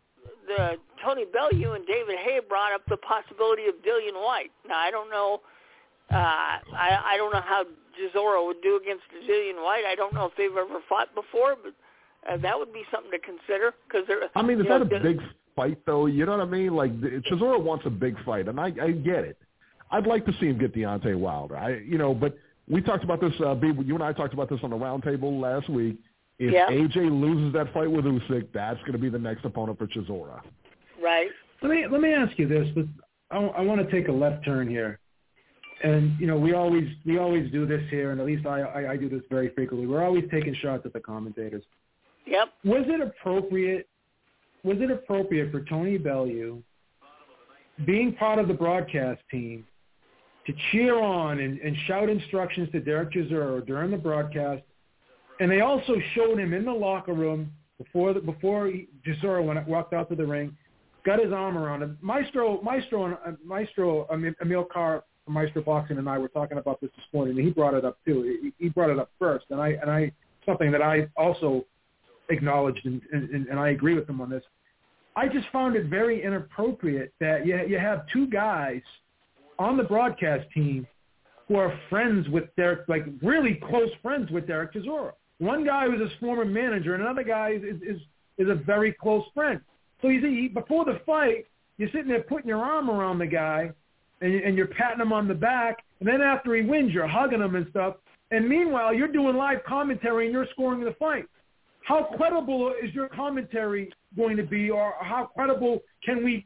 the Tony Bellew and David Hay brought up the possibility of Dillian White. Now I don't know. Uh, I I don't know how Chisora would do against Dillian White. I don't know if they've ever fought before, but uh, that would be something to consider. Because I mean, is that know, a big fight though? You know what I mean? Like Chisora wants a big fight, and I, I get it. I'd like to see him get Deontay Wilder. I you know, but we talked about this. Uh, B, you and I talked about this on the roundtable last week. If yeah. A J loses that fight with Usyk, that's going to be the next opponent for Chisora. Right. Let me let me ask you this. I, I want to take a left turn here, and you know we always we always do this here, and at least I, I I do this very frequently. We're always taking shots at the commentators. Yep. Was it appropriate? Was it appropriate for Tony Bellew, being part of the broadcast team, to cheer on and, and shout instructions to Derek Chisora during the broadcast? And they also showed him in the locker room before the, before Chisora went walked out to the ring, got his arm around him. Maestro, Maestro, and uh, Maestro, I mean, Emil Carr, from Maestro Boxing, and I were talking about this this morning, and he brought it up too. He, he brought it up first, and I and I something that I also acknowledged, and, and, and I agree with him on this. I just found it very inappropriate that you you have two guys on the broadcast team who are friends with Derek, like really close friends with Derek Chisora. One guy was his former manager, and another guy is is, is a very close friend. So you see, before the fight, you're sitting there putting your arm around the guy, and, and you're patting him on the back, and then after he wins, you're hugging him and stuff. And meanwhile, you're doing live commentary, and you're scoring the fight. How credible is your commentary going to be, or how credible can we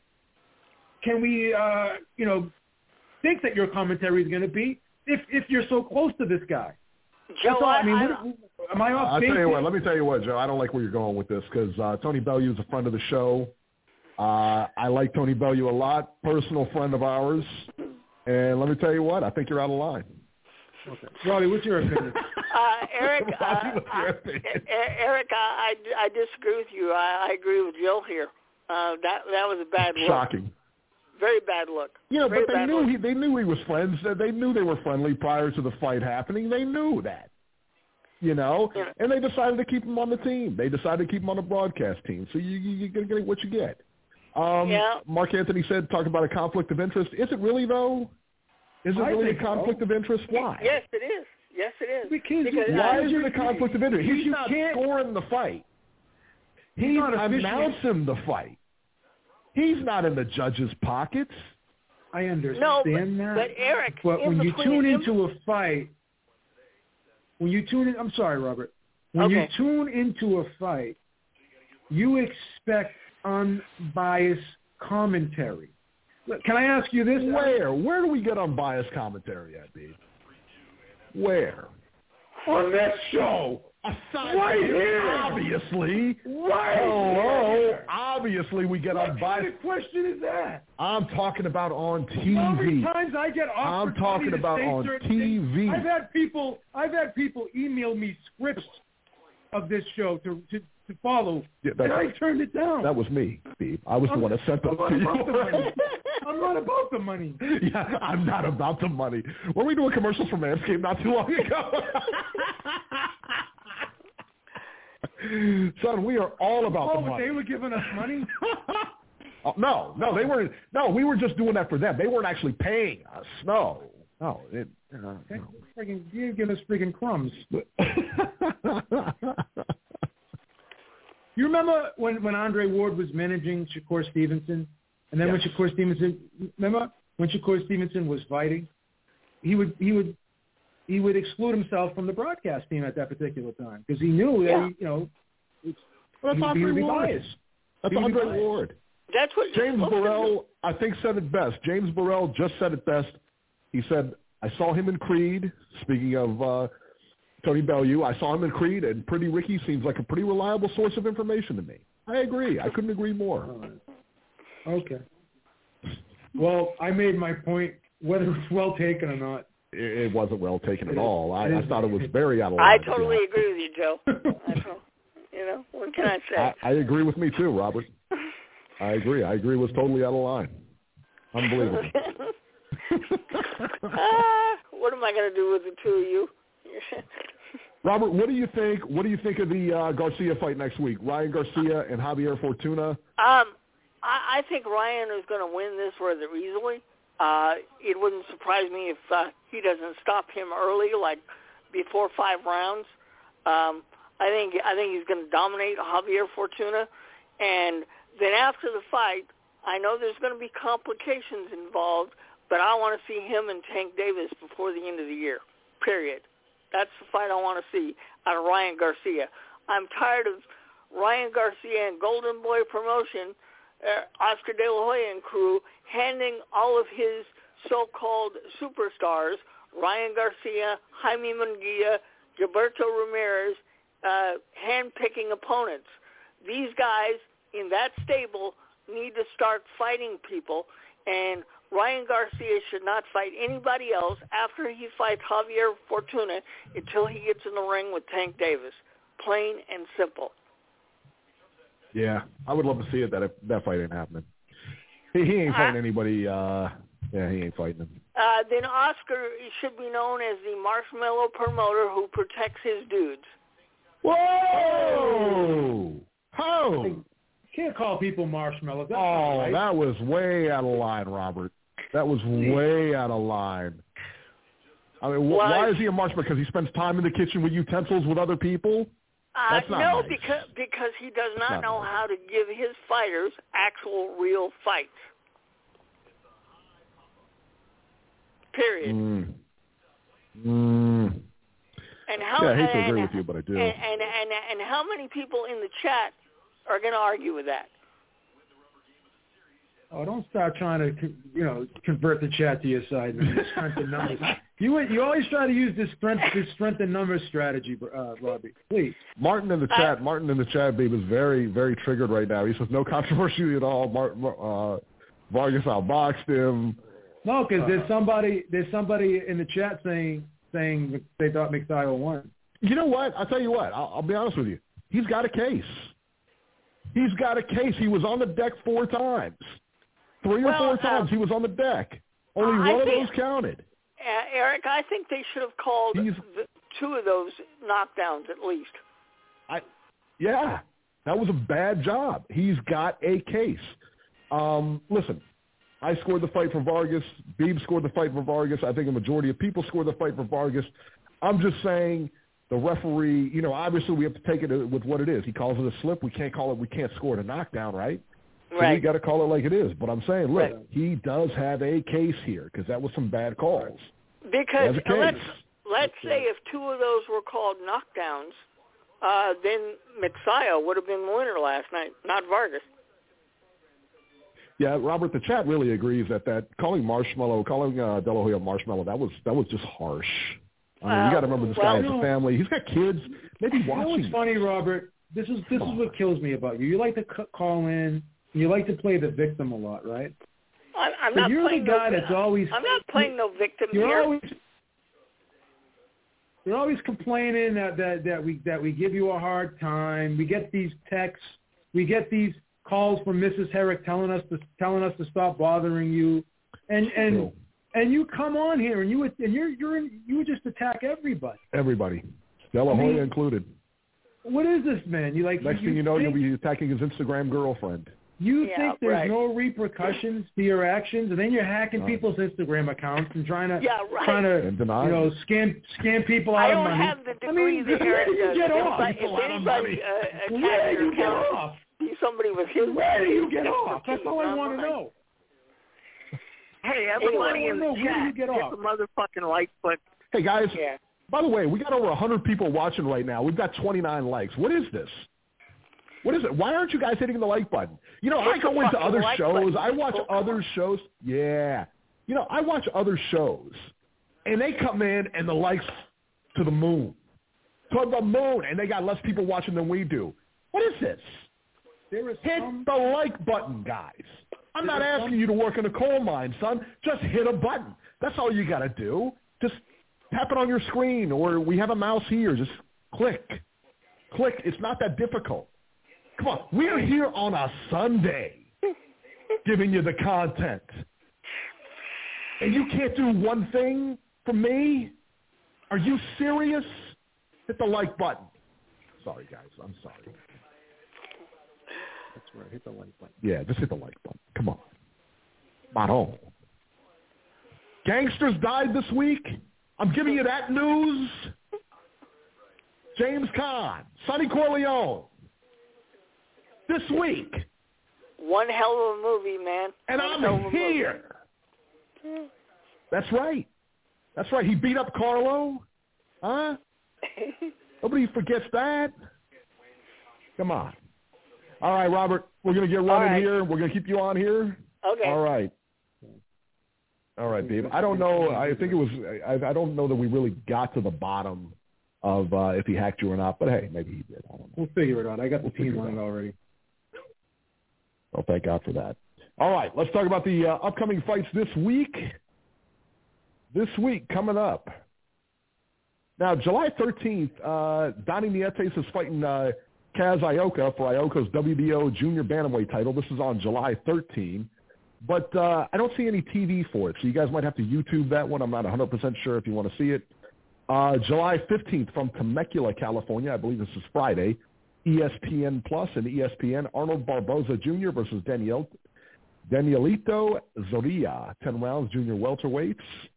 can we uh, you know think that your commentary is going to be if if you're so close to this guy? Joe, I mean, I, what, am I off I'll base? tell you what. Let me tell you what, Joe. I don't like where you're going with this because uh, Tony Bellew is a friend of the show. Uh, I like Tony Bellew a lot, personal friend of ours. And let me tell you what, I think you're out of line. Okay. Robbie, what's your opinion? uh, Eric, uh, I, Eric, I, I disagree with you. I, I agree with Jill here. Uh, that that was a bad look. Shocking. Very bad look. You know, Very but they knew look. he, they knew he was friends. They knew they were friendly prior to the fight happening. They knew that. You know, yeah. And they decided to keep him on the team. They decided to keep him on the broadcast team. So you, you, you're going to get what you get. Um, yeah. Mark Anthony said, talk about a conflict of interest. Is it really, though? Is it I really a think conflict so. of interest? Why? Yes, it is. Yes, it is. Because, because why uh, is it a conflict of interest? He's you not can't, scoring the fight. He's, He's not announcing the fight. He's not in the judge's pockets. I understand no, but, that. But Eric, but when you tune him, into a fight, when you tune in, I'm sorry, Robert. When okay. you tune into a fight, you expect unbiased commentary. Can I ask you this? Where? Where do we get unbiased commentary at, B? Where? On that show. Aside right from here. Obviously. Right Hello. here. Obviously, we get what unbiased. What kind of question is that? I'm talking about on T V. How many times I get offered I'm talking to about say on certain T V. things. I've had people. I've had people email me scripts of this show to to, to follow, yeah, and I turned it down. That was me, Steve. I was I'm, the one that sent them I'm to not about the money. you. I'm not about the money. Yeah, I'm not about the money. Were we doing commercials for Manscaped not too long ago? Son, we are all about oh, the money. They were giving us money? oh, no, no, they weren't. No, we were just doing that for them. They weren't actually paying us. No, no. It, uh, no. Friggin', you give us freaking crumbs. You remember when, when Andre Ward was managing Shakur Stevenson? And then yes. when Shakur Stevenson, remember when Shakur Stevenson was fighting? He would he would he would exclude himself from the broadcast team at that particular time because he knew yeah. that he, you know it's, well, that's he, he would be Ward. biased. That's he Andre biased. Ward. That's what James Burrell, I think, said it best. James Burrell just said it best. He said, "I saw him in Creed." Speaking of uh, Tony Bellew, I saw him in Creed, and Pretty Ricky seems like a pretty reliable source of information to me. I agree. I couldn't agree more. Okay. Well, I made my point, whether it's well taken or not. It wasn't well taken at all. I, I thought it was very out of line. I totally agree with you, Joe. I don't, you know, what can I say? I, I agree with me too, Robert. I agree. I agree. It was totally out of line. Unbelievable. uh, what am I going to do with the two of you? Robert, what do you think? What do you think of the uh, Garcia fight next week? Ryan Garcia and Javier Fortuna. Um, I think Ryan is going to win this rather easily. Uh, it wouldn't surprise me if uh, he doesn't stop him early, like before five rounds. Um, I think I think he's going to dominate Javier Fortuna, and then after the fight, I know there's going to be complications involved, but I want to see him and Tank Davis before the end of the year. Period. That's the fight I want to see out of Ryan Garcia. I'm tired of Ryan Garcia and Golden Boy Promotion, uh, Oscar De La Hoya and crew, handing all of his so-called superstars, Ryan Garcia, Jaime Munguia, Gilberto Ramirez, uh, hand-picking opponents. These guys in that stable need to start fighting people, and Ryan Garcia should not fight anybody else after he fights Javier Fortuna until he gets in the ring with Tank Davis. Plain and simple. Yeah, I would love to see it. That that fight ain't happening. He, he ain't fighting uh, anybody. Uh, yeah, he ain't fighting him. Uh, then Oscar should be known as the marshmallow promoter who protects his dudes. Whoa! Ho! You can't call people marshmallows. That's oh, right. that was way out of line, Robert. That was way out of line. I mean, wh- why is he a marshmallow? Because he spends time in the kitchen with utensils with other people? Uh, That's not no, nice. because because he does not, not know nice. how to give his fighters actual real fights. Period. Mm. Mm. And how? Yeah, I hate to and, agree with you, but I do. And, and and and how many people in the chat are going to argue with that? Oh, don't start trying to, you know, convert the chat to your side, man. Strength in numbers. You you always try to use this strength this strength in numbers strategy, uh, Robbie. Please. Martin in the I, chat, Martin in the chat, babe, is very, very triggered right now. He says no controversy at all. Martin, uh, Vargas outboxed him. No, because uh, there's somebody there's somebody in the chat saying saying they thought Mixayo won. You know what? I'll tell you what. I'll, I'll be honest with you. He's got a case. He's got a case. He was on the deck four times. Three or well, four times uh, he was on the deck. Only I one of think, those counted. Uh, Eric, I think they should have called He's, the, two of those knockdowns at least. I, yeah, that was a bad job. He's got a case. Um, listen, I scored the fight for Vargas. Beeb scored the fight for Vargas. I think a majority of people scored the fight for Vargas. I'm just saying the referee, you know, obviously we have to take it with what it is. He calls it a slip. We can't call it, we can't score it a knockdown, right? So Right. we got to call it like it is. But I'm saying, look, Right. he does have a case here because that was some bad calls. Because He has a case. let's let's say if two of those were called knockdowns, uh, then Mixayo would have been the winner last night, not Vargas. Yeah, Robert, the chat really agrees that that calling Marshmallow, calling uh, De La Hoya Marshmallow, that was that was just harsh. I mean, Uh, you got to remember this well, guy has a family. He's got kids. Maybe You know watching. what's funny, Robert? This is this is what kills me about you. You like to c- call in. You like to play the victim a lot, right? I'm, I'm But not you're playing the guy no, that's always. I'm not playing no victim You're here. always. You're always complaining that, that, that we that we give you a hard time. We get these texts. We get these calls from Missus Herrick telling us to telling us to stop bothering you, and and True. and you come on here and you would and you're you're in, you would just attack everybody. Everybody, De La I Hoya mean, included. What is this, man? You like Next you thing you know, think, you'll be attacking his Instagram girlfriend. You Yeah, think there's right. no repercussions to your actions, and then you're hacking Right. people's Instagram accounts and trying to Yeah, right. trying to And deny you know it. scam scam people out I of don't money. have the I degree mean, that where Eric do you does. get If off? anybody, People if out of anybody money. uh, attacks Where do your you get account, off? be somebody with his. Where do you get off? That's all I expertise, want to not mine. know. Hey, everybody Anyway, in no, the where do you chat, get hit off? the motherfucking like button. Hey guys, Yeah. by the way, we got over one hundred people watching right now. We've got twenty-nine likes. What is this? What is it? Why aren't you guys hitting the like button? You know, I Hit go the into fucking other like shows. button, I watch people. other shows. Yeah. You know, I watch other shows, and they come in and the likes to the moon. To the moon, and they got less people watching than we do. What is this? There is Hit some, the like button, guys. I'm not There is asking some- you to work in a coal mine, son. Just hit a button. That's all you got to do. Just tap it on your screen, or we have a mouse here. Just click. Click. It's not that difficult. Come on. We're here on a Sunday giving you the content. And you can't do one thing for me? Are you serious? Hit the like button. Sorry, guys. I'm sorry. That's right. Hit the like button. Yeah, just hit the like button. Come on. Maron. Gangsters died this week. I'm giving you that news. James Caan, Sonny Corleone. This week. One hell of a movie, man. And One I'm here. Movie. That's right. That's right. He beat up Carlo. Huh? Nobody forgets that. Come on. All right, Robert. We're going to get running right. here. We're going to keep you on here. Okay. All right. All right, Dave. I don't know. I think it was I, – I don't know that we really got to the bottom of uh, if he hacked you or not. But, hey, maybe he did. I don't know. We'll figure it out. I got the we'll team on it already. Well, thank God for that. All right. Let's talk about the uh, upcoming fights this week. This week coming up. Now, July thirteenth, uh, Donnie Nietes is fighting uh, Kaz Ioka for Ioka's W B O Junior Bantamweight title. This is on July thirteenth. But uh, I don't see any T V for it, so you guys might have to YouTube that one. I'm not one hundred percent sure if you want to see it. Uh, July fifteenth from Temecula, California. I believe this is Friday. E S P N Plus and E S P N. Arnold Barboza Junior versus Daniel, Danielito Zorrilla. ten rounds, junior welterweights.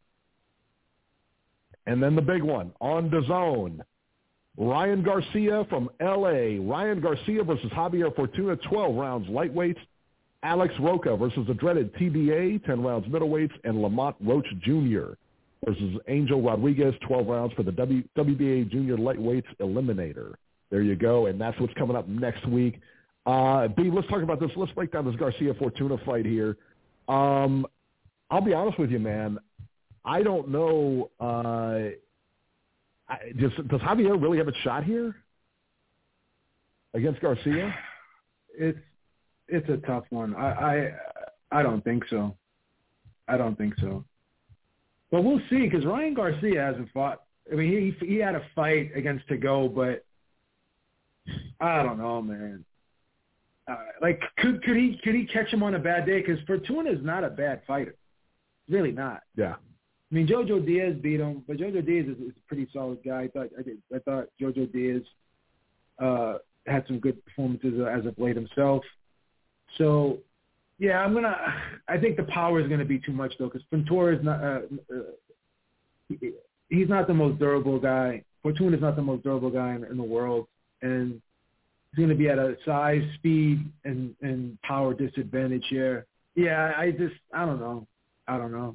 And then the big one, on DAZN. Ryan Garcia from L A. Ryan Garcia versus Javier Fortuna, twelve rounds lightweights. Alex Roca versus the dreaded T B A, ten rounds middleweights. And Lamont Roach Junior versus Angel Rodriguez, twelve rounds for the w, W B A Junior Lightweights Eliminator. There you go, and that's what's coming up next week. Uh, B, let's talk about this. Let's break down this Garcia-Fortuna fight here. Um, I'll be honest with you, man. I don't know. Uh, I, does, does Javier really have a shot here against Garcia? It's it's a tough one. I, I I don't think so. I don't think so. But we'll see, because Ryan Garcia hasn't fought. I mean, he he had a fight against Tago, but I don't know, man. Uh, like, could could he could he catch him on a bad day? Because Fortuna is not a bad fighter, really not. Yeah. I mean, Jojo Diaz beat him, but Jojo Diaz is, is a pretty solid guy. I thought I, did, I thought Jojo Diaz uh, had some good performances as of late himself. So, yeah, I'm gonna. I think the power is gonna be too much though, because Ventura is not. Uh, uh, he, he's not the most durable guy. Fortuna is not the most durable guy in, in the world, and he's going to be at a size, speed, and, and power disadvantage here. Yeah, I just, I don't know. I don't know.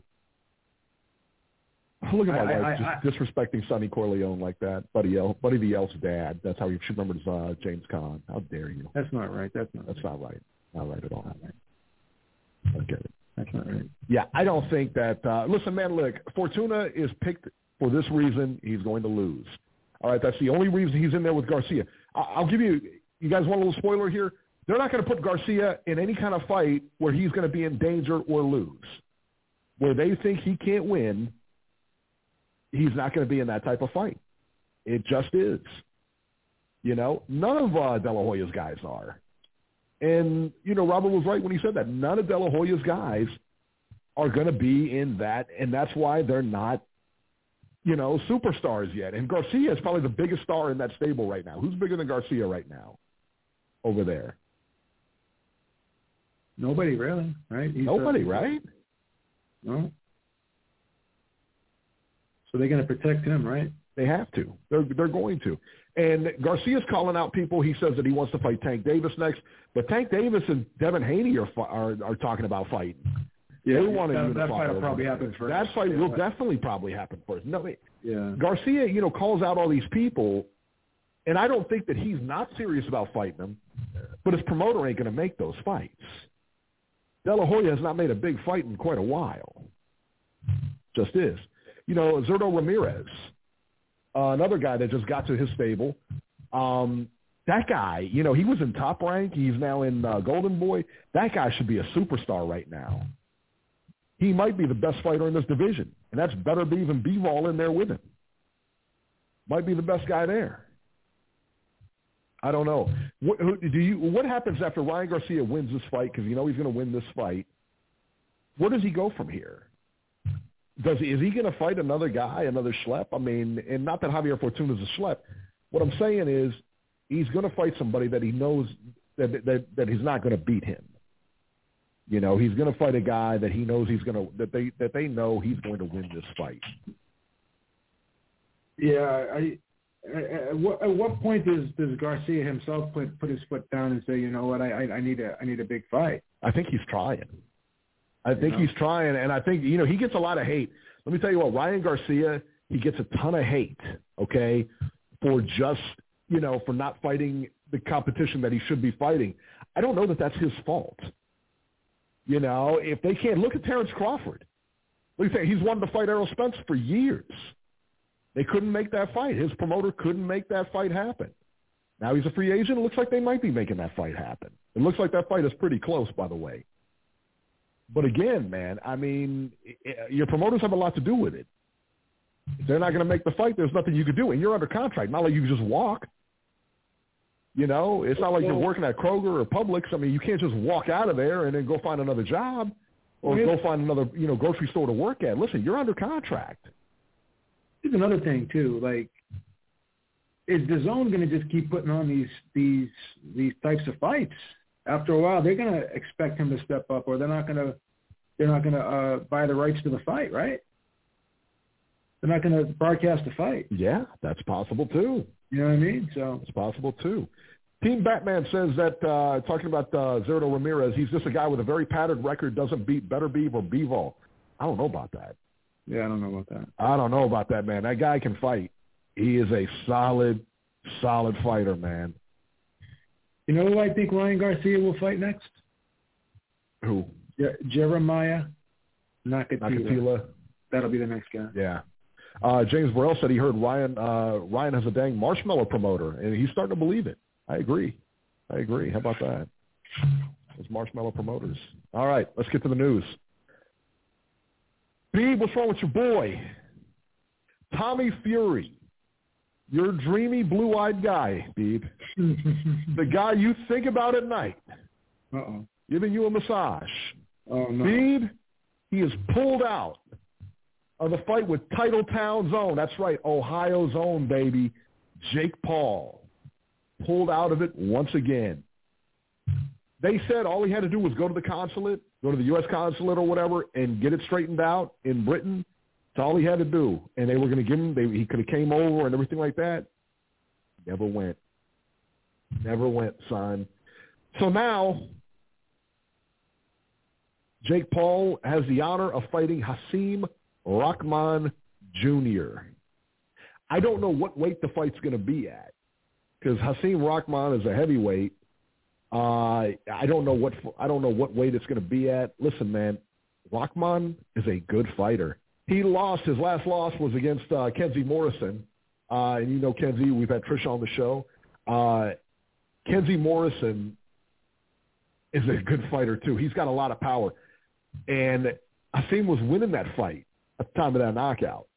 Look at my I, wife I, just I, disrespecting Sonny Corleone like that. Buddy, El, Buddy the Elf's dad. That's how she remembers uh, James Caan. How dare you? That's not right. That's not That's right. not right. Not right at all. Not right. I get it. That's not right. Yeah, I don't think that uh, – listen, man, look, Fortuna is picked for this reason. He's going to lose. All right, that's the only reason he's in there with Garcia. I, I'll give you – you guys want a little spoiler here? They're not going to put Garcia in any kind of fight where he's going to be in danger or lose. Where they think he can't win, he's not going to be in that type of fight. It just is. You know, none of uh, De La Hoya's guys are. And, you know, Robert was right when he said that. None of De La Hoya's guys are going to be in that, and that's why they're not, you know, superstars yet. And Garcia is probably the biggest star in that stable right now. Who's bigger than Garcia right now over there? Nobody really, right? He's Nobody, a, right? No. So they're going to protect him, right? They have to. They're they're going to. And Garcia's calling out people. He says that he wants to fight Tank Davis next. But Tank Davis and Devin Haney are are, are talking about fighting. Yeah, they want to that, that unify fight will over probably there. happen first. That fight yeah, will but, definitely probably happen first. No, yeah. Garcia, you know, calls out all these people, and I don't think that he's not serious about fighting them, but his promoter ain't going to make those fights. De La Hoya has not made a big fight in quite a while. Just is. You know, Zurdo Ramirez, uh, another guy that just got to his stable. Um, that guy, you know, he was in Top Rank. He's now in uh, Golden Boy. That guy should be a superstar right now. He might be the best fighter in this division, and that's better be even B-Ball in there with him. Might be the best guy there. I don't know. What, who, do you? What happens after Ryan Garcia wins this fight? Because you know he's going to win this fight. Where does he go from here? Does is he going to fight another guy, another schlep? I mean, and not that Javier Fortuna is a schlep. What I'm saying is he's going to fight somebody that he knows that that, that he's not going to beat him. You know, he's going to fight a guy that he knows he's going to that they that they know he's going to win this fight. Yeah, I. At what, at what point does, does Garcia himself put put his foot down and say, you know what, I I, I need a I need a big fight? I think he's trying. I think you know? he's trying, and I think you know he gets a lot of hate. Let me tell you what, Ryan Garcia, he gets a ton of hate, okay, for just you know for not fighting the competition that he should be fighting. I don't know that that's his fault. You know, if they can't look at Terrence Crawford, look at he's wanted to fight Errol Spence for years. They couldn't make that fight. His promoter couldn't make that fight happen. Now he's a free agent. It looks like they might be making that fight happen. It looks like that fight is pretty close, by the way. But again, man, I mean, your promoters have a lot to do with it. If they're not going to make the fight, there's nothing you can do. And you're under contract. Not like you can just walk. You know, it's not like you're working at Kroger or Publix. I mean, you can't just walk out of there and then go find another job or go find another, you know, grocery store to work at. Listen, you're under contract. Here's another thing too. Like, is DAZN going to just keep putting on these these these types of fights? After a while, they're going to expect him to step up, or they're not going to they're not going to uh, buy the rights to the fight, right? They're not going to broadcast the fight. Yeah, that's possible too. You know what I mean? So it's possible too. Team Batman says that uh, talking about uh, Zerto Ramirez, he's just a guy with a very patterned record, doesn't beat Better Beef or Bivol. I don't know about that. Yeah, I don't know about that. I don't know about that, man. That guy can fight. He is a solid, solid fighter, man. You know who I think Ryan Garcia will fight next? Who? Je- Jeremiah Nakatila. Nakatila. That'll be the next guy. Yeah. Uh, James Burrell said he heard Ryan uh, Ryan has a dang marshmallow promoter, and he's starting to believe it. I agree. I agree. How about that? Those marshmallow promoters. All right, let's get to the news. Beeb, what's wrong with your boy? Tommy Fury, your dreamy blue-eyed guy, Beeb. The guy you think about at night. Uh-oh. Giving you a massage. Oh, no. Beeb, he is pulled out of the fight with Titletown's own. That's right, Ohio's own, baby. Jake Paul. Pulled out of it once again. They said all he had to do was go to the consulate, go to the U S consulate or whatever, and get it straightened out in Britain. That's all he had to do. And they were going to give him, they, he could have came over and everything like that. Never went. Never went, son. So now, Jake Paul has the honor of fighting Hasim Rahman Junior I don't know what weight the fight's going to be at because Hasim Rahman is a heavyweight. Uh, I don't know what I don't know what weight it's going to be at. Listen, man, Rahman is a good fighter. He lost. His last loss was against uh, Kenzie Morrison. Uh, and you know Kenzie, we've had Trish on the show. Uh, Kenzie Morrison is a good fighter, too. He's got a lot of power. And Hasim was winning that fight at the time of that knockout.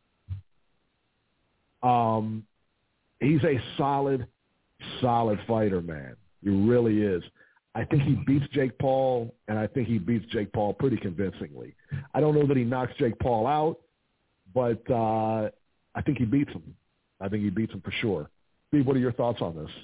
Um, he's a solid, solid fighter, man. He really is. I think he beats Jake Paul, and I think he beats Jake Paul pretty convincingly. I don't know that he knocks Jake Paul out, but uh, I think he beats him. I think he beats him for sure. Steve, what are your thoughts on this?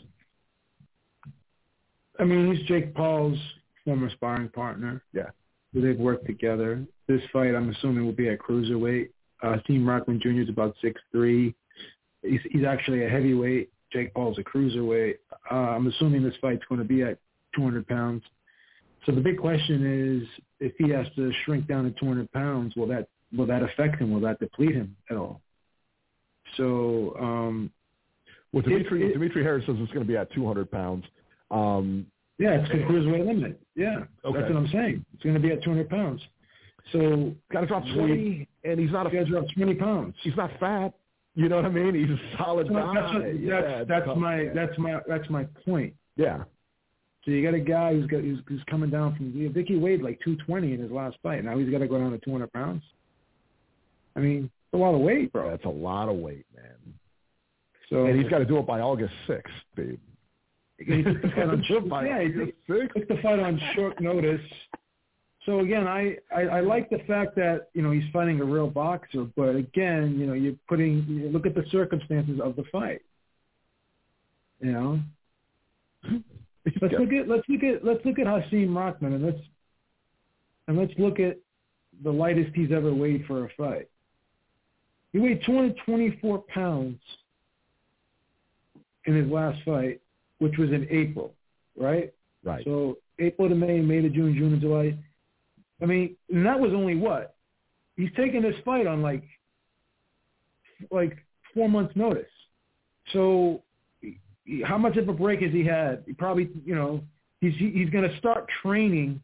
I mean, he's Jake Paul's former sparring partner. Yeah. They've worked together. This fight, I'm assuming, will be at cruiserweight. Uh, Hasim Rahman Junior is about six three. He's, he's actually a heavyweight. Jake Paul's a cruiserweight. Uh, I'm assuming this fight's going to be at two hundred pounds. So the big question is, if he has to shrink down to two hundred pounds, will that will that affect him? Will that deplete him at all? So, um, well, Dimitri, it, it, Dimitri Harris says it's going to be at two hundred pounds. Um, yeah, it's the cruiserweight limit. Yeah, okay. That's what I'm saying. It's going to be at two hundred pounds. So got to drop twenty, and he's not a. Got to drop twenty pounds. He's not fat. You know what I mean? He's a solid so guy. That's, what, yeah, that's, that's tough, my man. that's my that's my point. Yeah. So you got a guy who's got who's, who's coming down from. I think he weighed like two twenty in his last fight. Now he's got to go down to two hundred pounds. I mean, it's a lot of weight, bro. That's a lot of weight, man. So and he's got to do it by August sixth, dude. He took the fight on short. Yeah, he took, took the fight on short notice. So again, I, I, I like the fact that you know he's fighting a real boxer, but again, you know you're putting you look at the circumstances of the fight. You know, let's look at let's look at let's look at Hasim Rahman and let's and let's look at the lightest he's ever weighed for a fight. He weighed two hundred twenty-four pounds in his last fight, which was in April, right? Right. So April to May, May to June, June to July. I mean, and that was only what? He's taking this fight on like like four months' notice. So how much of a break has he had? He probably, you know, he's he's going to start training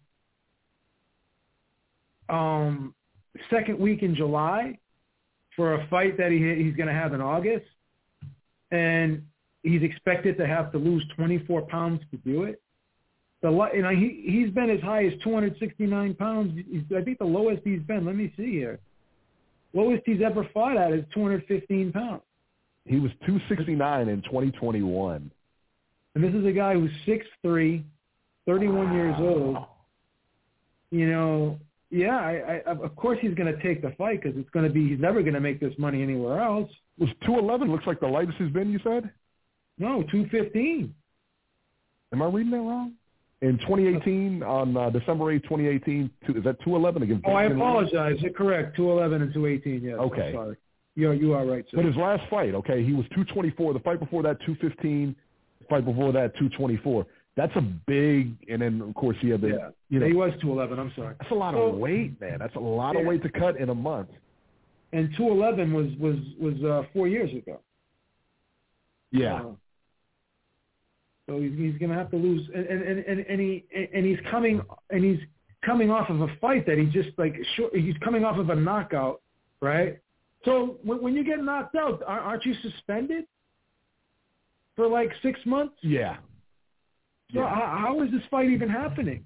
um, second week in July for a fight that he he's going to have in August, and he's expected to have to lose twenty-four pounds to do it. The you know he he's been as high as two hundred sixty-nine pounds. He's, I think the lowest he's been. Let me see here. Lowest he's ever fought at is two hundred fifteen pounds. He was two sixty-nine in twenty twenty-one. And this is a guy who's six three, thirty-one wow. years old. You know, yeah, I, I, of course he's going to take the fight because it's going to be, he's never going to make this money anywhere else. Was two eleven looks like the lightest he's been, you said? No, two fifteen. Am I reading that wrong? In twenty eighteen, on uh, December eighth, twenty eighteen, two, is that two eleven against? Oh, I apologize. You're correct. two eleven and two eighteen, yes. Okay. I'm sorry. You are, you are right, sir. But his last fight, okay, he was two twenty-four. The fight before that, two fifteen. The fight before that, two twenty-four. That's a big, and then, of course, he had the, yeah. you know. He was two eleven, I'm sorry. That's a lot so, of weight, man. That's a lot yeah. of weight to cut in a month. And two eleven was, was, was uh, four years ago. Yeah. Uh, so he's, he's going to have to lose, and, and, and, and, and he and he's coming and he's coming off of a fight that he just like he's coming off of a knockout, right? So when, when you get knocked out, aren't you suspended for like six months? Yeah. So yeah. how, how is this fight even happening?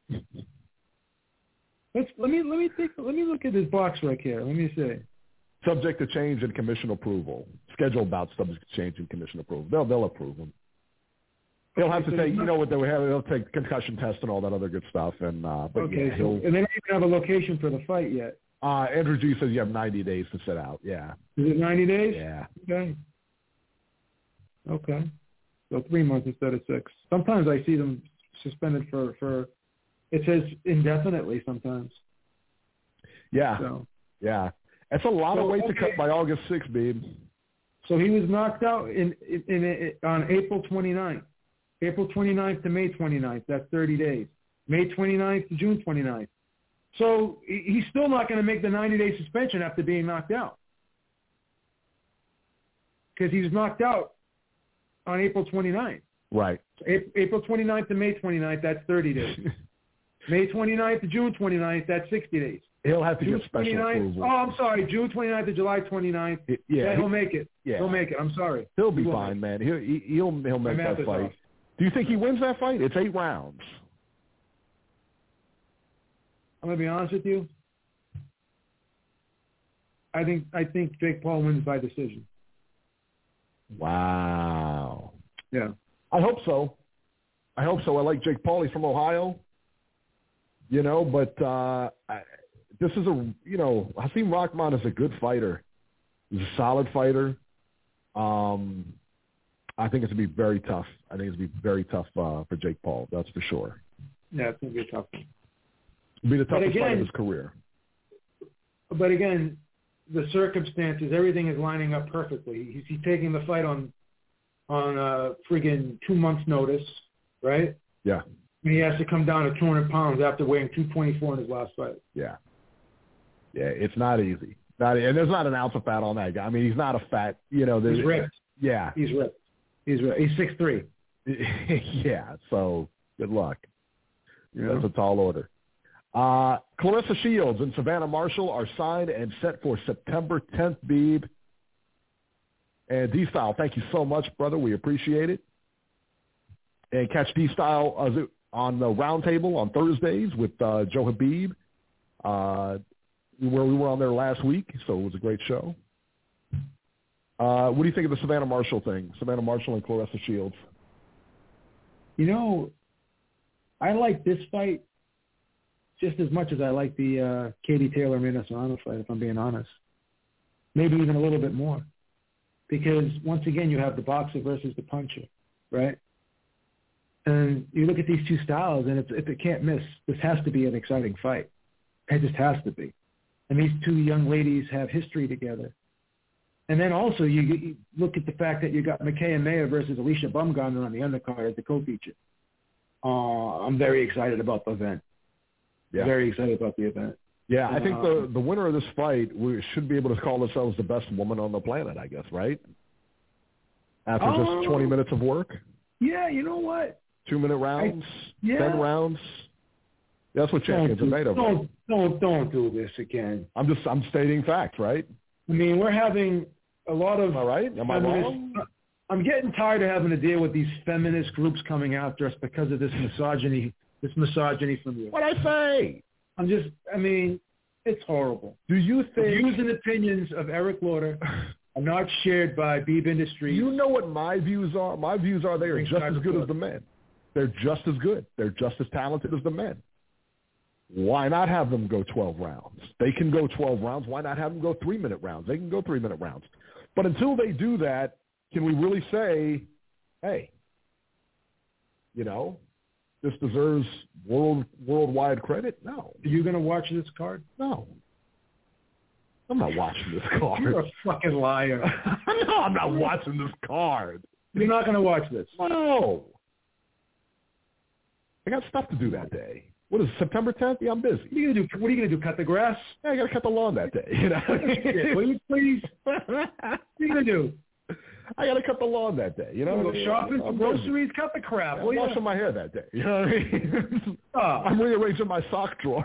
Let's let me let me take let me look at this box right here. Let me see. Subject to change and commission approval. Schedule bout subject to change and commission approval. They'll they'll approve them. He'll have to take, you know what they would have. They'll take concussion test and all that other good stuff. And uh, but okay, yeah, so, and they don't even have a location for the fight yet. Uh, Andrew G says you have ninety days to sit out. Yeah. Is it ninety days? Yeah. Okay. Okay. So three months instead of six. Sometimes I see them suspended for, for it says indefinitely sometimes. Yeah. So. Yeah. That's a lot so, of weight okay. to cut by August sixth, babe. So he was knocked out in, in, in, in on April twenty-ninth. April twenty-ninth to May twenty-ninth. That's thirty days. May twenty-ninth to June twenty-ninth. So he's still not going to make the ninety-day suspension after being knocked out because he was knocked out on April twenty-ninth. Right. April twenty-ninth to May twenty-ninth, that's thirty days. May twenty-ninth to June twenty-ninth, that's sixty days. He'll have to June get special approval. Oh, I'm sorry. June twenty-ninth to July twenty-ninth. It, yeah, yeah, he'll make it. Yeah. He'll make it. I'm sorry. He'll be he fine, man. He'll, he'll, he'll make that fight. Off. Do you think he wins that fight? It's eight rounds. I'm going to be honest with you. I think I think Jake Paul wins by decision. Wow. Yeah. I hope so. I hope so. I like Jake Paul. He's from Ohio. You know, but uh, I, this is a, you know, Hasim Rahman is a good fighter. He's a solid fighter. Um, I think it's going to be very tough. I think it's going to be very tough uh, for Jake Paul. That's for sure. Yeah, it's going to be a tough one. It'll be the toughest again, fight of his career. But again, the circumstances, everything is lining up perfectly. He's, he's taking the fight on on a friggin' two months' notice, right? Yeah. And he has to come down to two hundred pounds after weighing two twenty-four in his last fight. Yeah. Yeah, it's not easy. Not, and there's not an ounce of fat on that guy. I mean, he's not a fat, you know. He's ripped. Yeah. He's ripped. He's ripped. He's six three. Yeah, so good luck. Yeah. That's a tall order. Uh, Claressa Shields and Savannah Marshall are signed and set for September tenth, Beeb. And D-Style, thank you so much, brother. We appreciate it. And catch D-Style uh, on the Roundtable on Thursdays with uh, Joe Habib, uh, where we were on there last week, so it was a great show. Uh, what do you think of the Savannah Marshall thing, Savannah Marshall and Claressa Shields? You know, I like this fight just as much as I like the uh, Katie Taylor-Minasano fight, if I'm being honest. Maybe even a little bit more. Because, once again, you have the boxer versus the puncher, right? And you look at these two styles, and it's, if it can't miss, this has to be an exciting fight. It just has to be. And these two young ladies have history together. And then also you, you look at the fact that you got Mikaela Mayer versus Alicia Baumgartner on the undercard as the co-feature. Uh, I'm very excited about the event. Yeah. Very excited about the event. Yeah, I think the, the winner of this fight, we should be able to call themselves the best woman on the planet, I guess, right? After um, just twenty minutes of work? Yeah, you know what? Two-minute rounds? I, yeah. Ten rounds? That's what champions are made of. Don't, don't, don't do this again. I'm just, I'm stating facts, right? I mean, we're having a lot of... Am I right? Am I wrong? I'm getting tired of having to deal with these feminist groups coming after us because of this misogyny, this misogyny from you. What'd I say? I'm just, I mean, it's horrible. Do you think... The views and opinions of Eric Lauder are not shared by Beeb Industries. You know what my views are? My views are they are just as good as the men. They're just as good. They're just as talented as the men. Why not have them go twelve rounds? They can go twelve rounds. Why not have them go three-minute rounds? They can go three-minute rounds. But until they do that, can we really say, hey, you know, this deserves world worldwide credit? No. Are you going to watch this card? No. I'm not watching this card. You're a fucking liar. No, I'm not watching this card. You're not going to watch this? No. I got stuff to do that day. What is it, September tenth? Yeah, I'm busy. What are you gonna do? What are you gonna do? Cut the grass? Yeah, I gotta cut the lawn that day. You know? Will you please? What are you gonna do? I gotta cut the lawn that day. You know, go shopping, some groceries, cut the crap. I'm washing you? my hair that day. You know what I mean? Oh. I'm rearranging my sock drawer.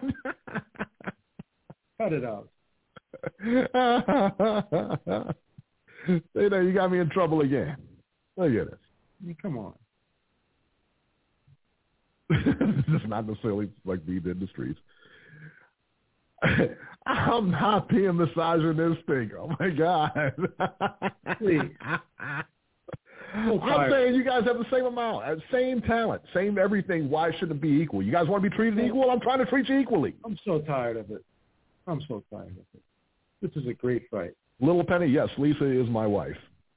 Cut it out. You know, you got me in trouble again. Look at this. I mean, come on. This is not necessarily like Beeb Industries. I'm not being misogynistic. Oh my God. Please. I'm saying you guys have the same amount, same talent, same everything. Why shouldn't it be equal? You guys want to be treated equal? I'm trying to treat you equally. I'm so tired of it. I'm so tired of it. This is a great fight. Little Penny, yes, Lisa is my wife.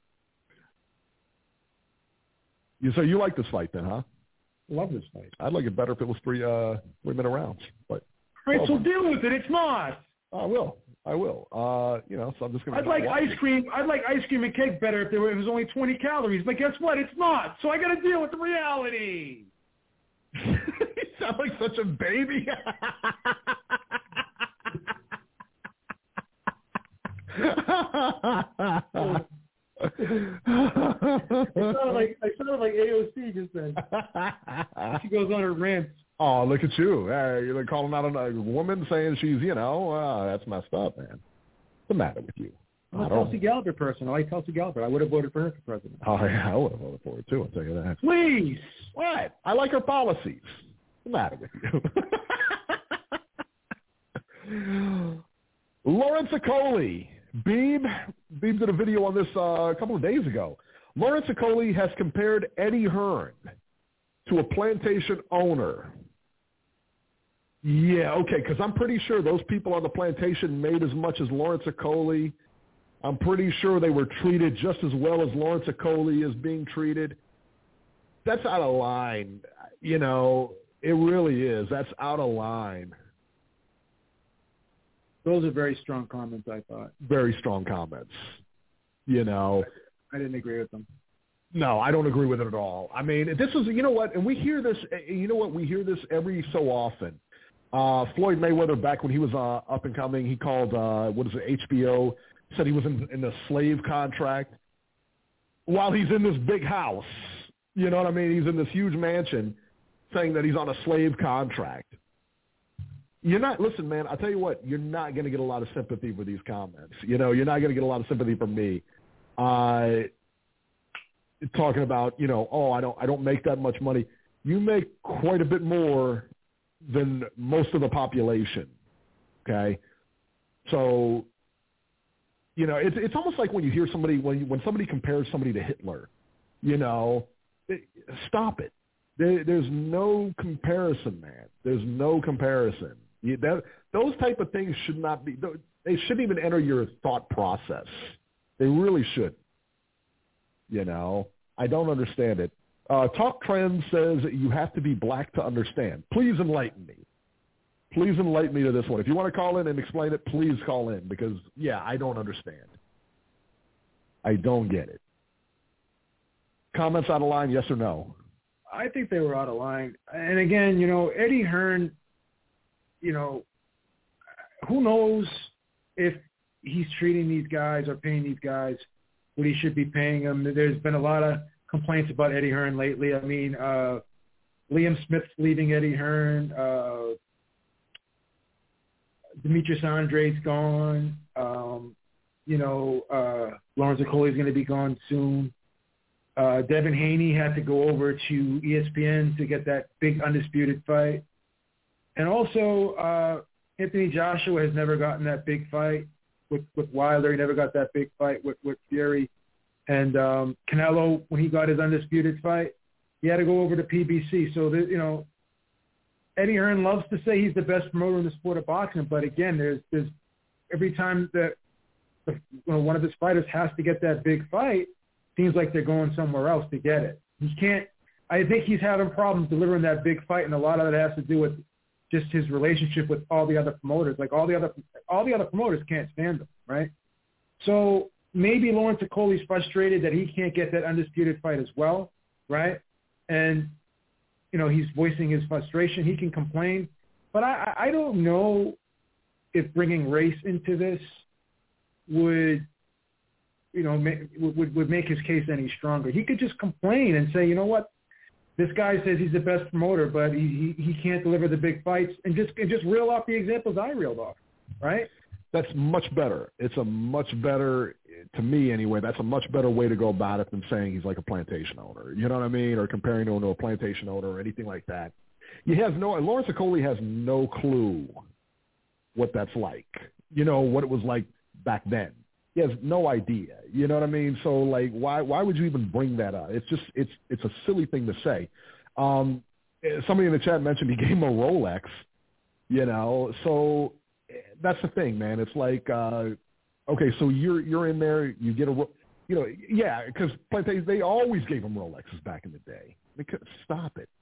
You so you like this fight then, huh? Love this fight. I'd like it better if it was three uh three minute rounds. But all right, so deal with it. It's not. I will. I will. Uh, you know, so I'm just gonna. I'd like ice cream. I'd like ice cream and cake better if there were, if it was only twenty calories. But guess what? It's not. So I got to deal with the reality. You sound like such a baby. It sounded like I sounded like A O C just then. She goes on her rant. Oh, look at you! Hey, you're calling out a woman saying she's, you know, uh, that's messed up, man. What's the matter with you? I'm a Tulsi Gabbard person. I like Tulsi Gabbard. I would have voted for her for president. Oh yeah, I would have voted for her too. I'll tell you that. Please, what? I like her policies. What's the matter with you? Lawrence Acoli. Beeb, Beeb did a video on this uh, a couple of days ago. Lawrence Acoli has compared Eddie Hearn to a plantation owner. Yeah, okay, because I'm pretty sure those people on the plantation made as much as Lawrence Acoli. I'm pretty sure they were treated just as well as Lawrence Acoli is being treated. That's out of line. You know, it really is. That's out of line. Those are very strong comments, I thought. Very strong comments. You know. I didn't agree with them. No, I don't agree with it at all. I mean, this is, you know what, and we hear this, you know what, we hear this every so often. Uh, Floyd Mayweather, back when he was uh, up and coming, he called, uh, what is it, H B O, said he was in, in a slave contract while he's in this big house. You know what I mean? He's in this huge mansion saying that he's on a slave contract. You're not, listen, man, I'll tell you what, you're not going to get a lot of sympathy for these comments. You know, you're not going to get a lot of sympathy from me. Uh, talking about, you know, oh, I don't, I don't make that much money. You make quite a bit more than most of the population. Okay. So, you know, it's, it's almost like when you hear somebody, when you, when somebody compares somebody to Hitler, you know, it, stop it. There, there's no comparison, man. There's no comparison. You, that, those type of things should not be, they shouldn't even enter your thought process. They really should. You know, I don't understand it. Uh, Talk Trend says you have to be black to understand. Please enlighten me. Please enlighten me to this one. If you want to call in and explain it, please call in because, yeah, I don't understand. I don't get it. Comments out of line, yes or no? I think they were out of line. And again, you know, Eddie Hearn, you know, who knows if he's treating these guys or paying these guys what he should be paying them. There's been a lot of complaints about Eddie Hearn lately. I mean, uh, Liam Smith's leaving Eddie Hearn. Uh, Demetrius Andre's gone. Um, you know, uh, Lawrence Okolie is going to be gone soon. Uh, Devin Haney had to go over to E S P N to get that big undisputed fight. And also, uh, Anthony Joshua has never gotten that big fight with, with Wilder. He never got that big fight with, with Fury. And um, Canelo, when he got his undisputed fight, he had to go over to P B C. So, the, you know, Eddie Hearn loves to say he's the best promoter in the sport of boxing, but again, there's there's every time that the, you know, one of his fighters has to get that big fight, seems like they're going somewhere else to get it. He can't. I think he's having problems delivering that big fight, and a lot of it has to do with just his relationship with all the other promoters. Like all the other all the other promoters can't stand him, right? So maybe Lawrence Okolie's frustrated that he can't get that undisputed fight as well, right? And you know, he's voicing his frustration. He can complain. But I, I don't know if bringing race into this would, you know, make, would, would make his case any stronger. He could just complain and say, you know what, this guy says he's the best promoter, but he, he, he can't deliver the big fights, and just and just reel off the examples I reeled off, right? That's much better. It's a much better, to me anyway, that's a much better way to go about it than saying he's like a plantation owner. You know what I mean? Or comparing him to a plantation owner or anything like that. He has no, Lawrence Okolie has no clue what that's like. You know, what it was like back then. He has no idea. You know what I mean? So, like, why why would you even bring that up? It's just, it's it's a silly thing to say. Um, somebody in the chat mentioned he gave him a Rolex, you know, so that's the thing, man. It's like, uh, okay, so you're you're in there, you get a, you know, yeah, because they always gave him Rolexes back in the day. They couldn't stop it.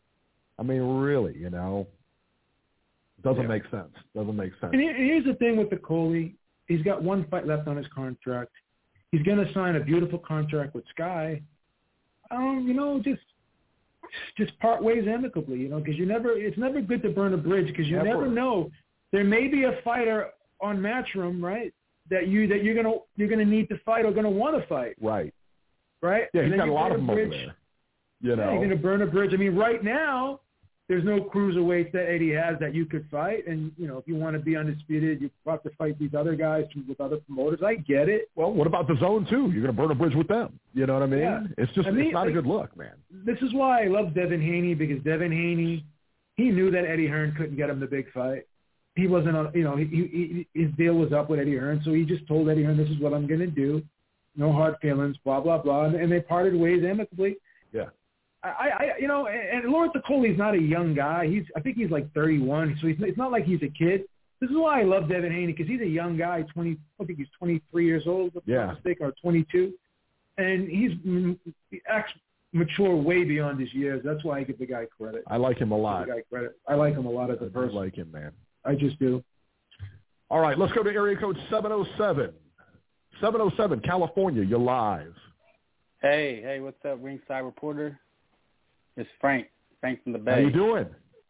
I mean, really, you know, doesn't yeah. make sense. Doesn't make sense. And here's the thing with Okolie. He's got one fight left on his contract. He's going to sign a beautiful contract with Sky. Um, you know, just just part ways amicably, you know, because you never, it's never good to burn a bridge because you never. never know. There may be a fighter on Matchroom, right, that you that you're gonna you're gonna need to fight or gonna want to fight. Right. Right. Yeah, he's got a lot of them over there. You know, yeah, you're gonna burn a bridge. I mean, right now there's no cruiserweights that Eddie has that you could fight, and you know, if you want to be undisputed, you have to fight these other guys with other promoters. I get it. Well, what about the Zone too? You're gonna burn a bridge with them. You know what I mean? Yeah. It's just I mean, it's not like, a good look, man. This is why I love Devin Haney, because Devin Haney, he knew that Eddie Hearn couldn't get him the big fight. He wasn't on, you know, he, he, his deal was up with Eddie Hearn, so he just told Eddie Hearn, this is what I'm going to do. No hard feelings, blah, blah, blah. And, and they parted ways amicably. Yeah. I, I you know, and, and Lawrence Okolie's not a young guy. He's, I think he's like thirty-one, so he's, it's not like he's a kid. This is why I love Devin Haney, because he's a young guy, twenty, I think he's twenty-three years old, if I'm yeah. not mistaken, or twenty-two. And he's he acts mature way beyond his years. That's why I give the guy credit. I like him a lot. I give the guy credit. I like him a lot as a person. I like him, man. I just do. All right, let's go to area code seven oh seven. seven oh seven, California, you're live. Hey, hey, what's up, Ringside Reporter? It's Frank, Frank from the Bay. How you doing?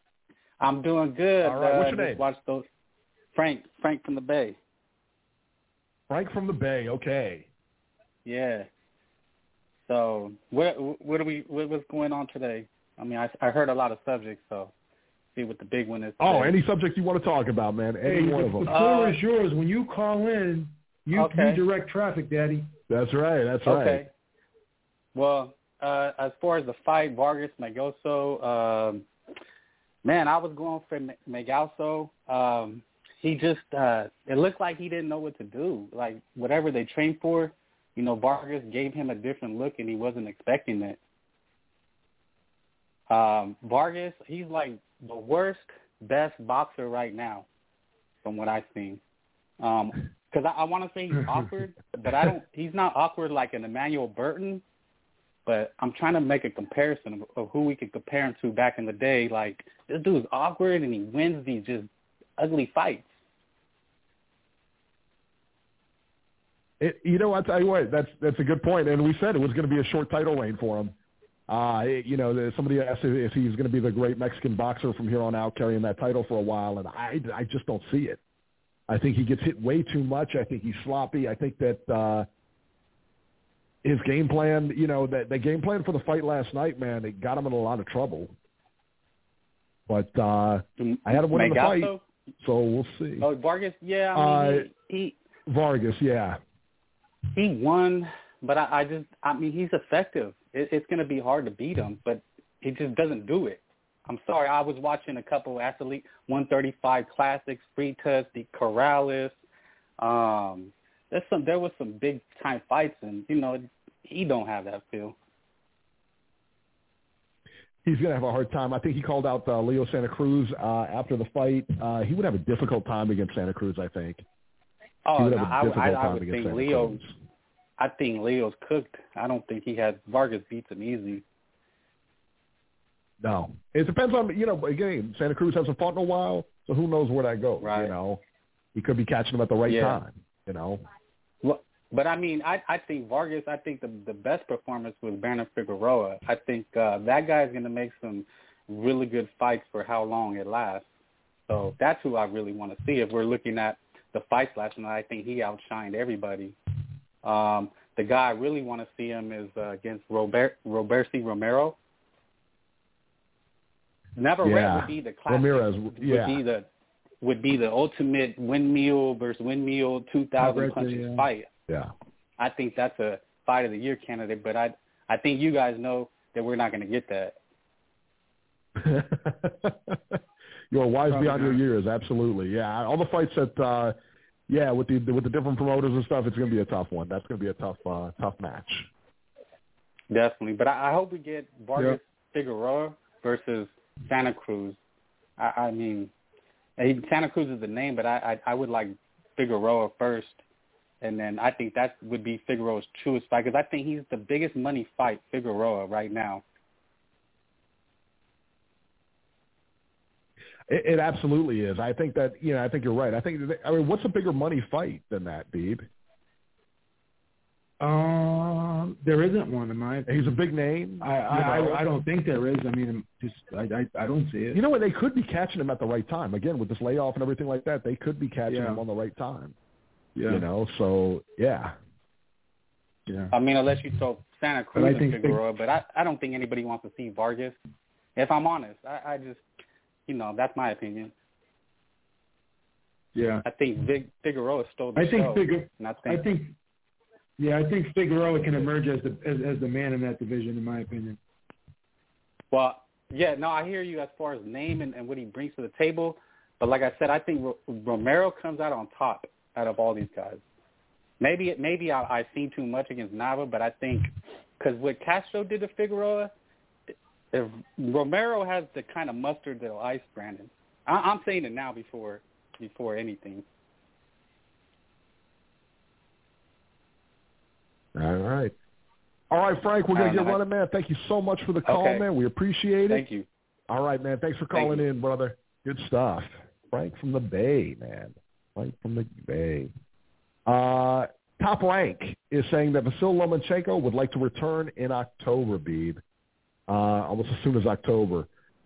I'm doing good. All right, what's uh, your name? Watch those. Frank, Frank from the Bay. Frank from the Bay, okay. Yeah. So, what what are we? What, what's going on today? I mean, I, I heard a lot of subjects, so see what the big one is today. Oh, any subject you want to talk about, man. Any hey, one the, of them. The floor uh, is yours. When you call in, you, okay. you direct traffic, Daddy. That's right. That's okay. right. Okay. Well, uh, as far as the fight, Vargas Magoso, um, man, I was going for Magoso. Um, he just, uh, it looked like he didn't know what to do. Like, whatever they trained for, you know, Vargas gave him a different look, and he wasn't expecting it. Um, Vargas, he's like the worst, best boxer right now, from what I've seen. Um, because I, I want to say he's awkward, but I don't. He's not awkward like an Emmanuel Burton, but I'm trying to make a comparison of, of who we could compare him to back in the day. Like, this dude's awkward, and he wins these just ugly fights. It, you know, I'll tell you what, that's that's a good point. And we said it was going to be a short title reign for him. Uh, it, you know, somebody asked if he's going to be the great Mexican boxer from here on out, carrying that title for a while, and I, I just don't see it. I think he gets hit way too much. I think he's sloppy. I think that uh, his game plan, you know, that the game plan for the fight last night, man, it got him in a lot of trouble. But uh, I had him win the fight, so we'll see. Oh, Vargas, yeah, I mean, uh, he, he Vargas, yeah. He won, but I, I just, I mean, he's effective. It, it's going to be hard to beat him, but he just doesn't do it. I'm sorry. I was watching a couple of Athlete one thirty-five Classics, Freitas, the Corrales. Um, there's some, there was some big time fights, and you know, he don't have that feel. He's going to have a hard time. I think he called out uh, Leo Santa Cruz uh, after the fight. Uh, he would have a difficult time against Santa Cruz, I think. Oh, no, I, I, I would think Leo. Cruz. I think Leo's cooked. I don't think he has Vargas beats him easy. No, it depends on, you know. Again, Santa Cruz hasn't fought in a while, so who knows where that goes? Right. You know, he could be catching him at the right yeah. time. You know. Well, but I mean, I, I think Vargas. I think the the best performance was Brandon Figueroa. I think uh, that guy is going to make some really good fights for how long it lasts. So that's who I really want to see. If we're looking at the fights last night, I think he outshined everybody. Um, the guy I really want to see him is uh, against Robert Roberto Romero. Navarrete yeah. would be the classic. Ramirez, yeah. would be the would be the ultimate windmill versus windmill two thousand punches yeah. fight. Yeah, I think that's a fight of the year candidate, but I I think you guys know that we're not going to get that. You're wise Probably beyond not. your years, absolutely. Yeah, all the fights that, uh, yeah, with the with the different promoters and stuff, it's going to be a tough one. That's going to be a tough uh, tough match. Definitely, but I, I hope we get Vargas Yep. Figueroa versus Santa Cruz. I, I mean, he, Santa Cruz is the name, but I, I I would like Figueroa first, and then I think that would be Figueroa's truest fight because I think he's the biggest money fight, Figueroa, right now. It, it absolutely is. I think that, you know, I think you're right. I think, I mean, what's a bigger money fight than that, Beeb? Um, there isn't one in my opinion. He's a big name. I I, I I don't think there is. I mean, just I, I I don't see it. You know what? They could be catching him at the right time. Again, with this layoff and everything like that, they could be catching Yeah. him on the right time. Yeah. You know, so yeah. Yeah. I mean, unless you throw Santa Cruz But I and think Figueroa, but I, I don't think anybody wants to see Vargas. If I'm honest, I, I just, you know, that's my opinion. Yeah. I think Vig, Figueroa stole the I think show. Figu- and I I think, think. Yeah, I think Figueroa can emerge as the as, as the man in that division, in my opinion. well, yeah, no, I hear you as far as name and, and what he brings to the table. But like I said, I think Ro- Romero comes out on top out of all these guys. Maybe maybe I, I've seen too much against Nava, but I think because what Castro did to Figueroa, if Romero has the kind of mustard that'll ice Brandon. I, I'm saying it now before before anything. All right. All right, Frank, we're going to Uh, get no, I- running, man. Thank you so much for the call, Okay. man. We appreciate it. Thank you. All right, man. Thanks for Thank calling you. in, brother. Good stuff. Frank from the Bay, man. Frank from the Bay. Uh, Top Rank is saying that Vasil Lomachenko would like to return in October, Beeb. Uh, almost as soon as October.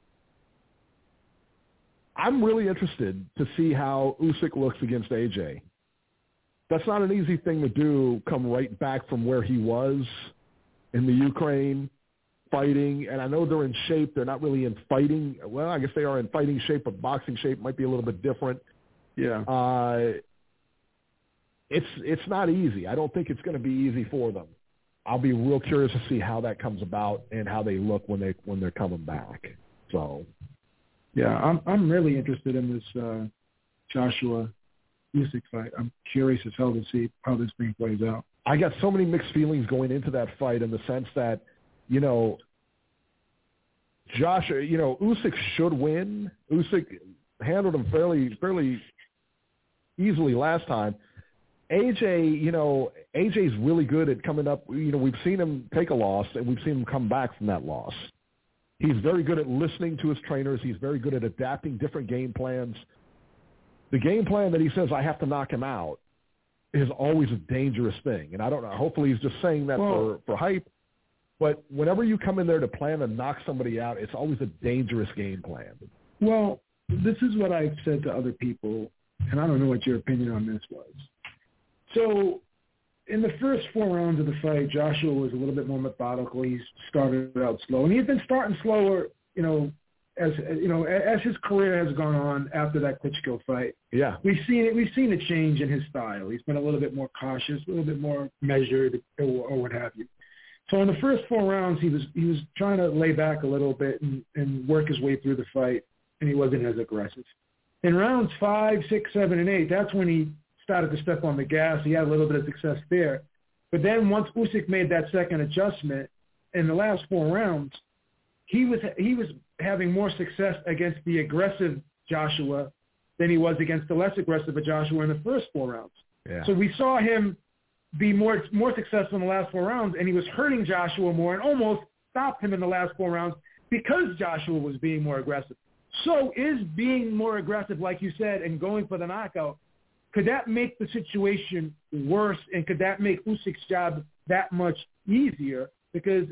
I'm really interested to see how Usyk looks against A J. That's not an easy thing to do, come right back from where he was in the Ukraine fighting. And I know they're in shape. They're not really in fighting. Well, I guess they are in fighting shape, but boxing shape might be a little bit different. Yeah. Uh, it's it's not easy. I don't think it's going to be easy for them. I'll be real curious to see how that comes about and how they look when they when they're coming back. So, Yeah, I'm I'm really interested in this uh, Joshua Usyk fight. I'm curious as hell to see how this thing plays out. I got so many mixed feelings going into that fight in the sense that, you know, Josh, you know, Usyk should win. Usyk handled him fairly fairly easily last time. A J, you know, A J's really good at coming up. You know, we've seen him take a loss, and we've seen him come back from that loss. He's very good at listening to his trainers. He's very good at adapting different game plans. The game plan that he says, I have to knock him out, is always a dangerous thing. And I don't know. Hopefully he's just saying that well, for, for hype. But whenever you come in there to plan to knock somebody out, it's always a dangerous game plan. Well, this is what I've said to other people, and I don't know what your opinion on this was. So in the first four rounds of the fight, Joshua was a little bit more methodical. He started out slow. And he's been starting slower, you know, as you know, as his career has gone on after that Klitschko fight. Yeah. We've seen it. We've seen a change in his style. He's been a little bit more cautious, a little bit more measured, or, or what have you. So in the first four rounds, he was he was trying to lay back a little bit and, and work his way through the fight, and he wasn't as aggressive. In rounds five, six, seven, and eight, that's when he started to step on the gas. He had a little bit of success there. But then once Usyk made that second adjustment in the last four rounds, he was he was having more success against the aggressive Joshua than he was against the less aggressive Joshua in the first four rounds. Yeah. So we saw him be more more successful in the last four rounds, and he was hurting Joshua more and almost stopped him in the last four rounds because Joshua was being more aggressive. So is being more aggressive, like you said, and going for the knockout, could that make the situation worse, and could that make Usyk's job that much easier? Because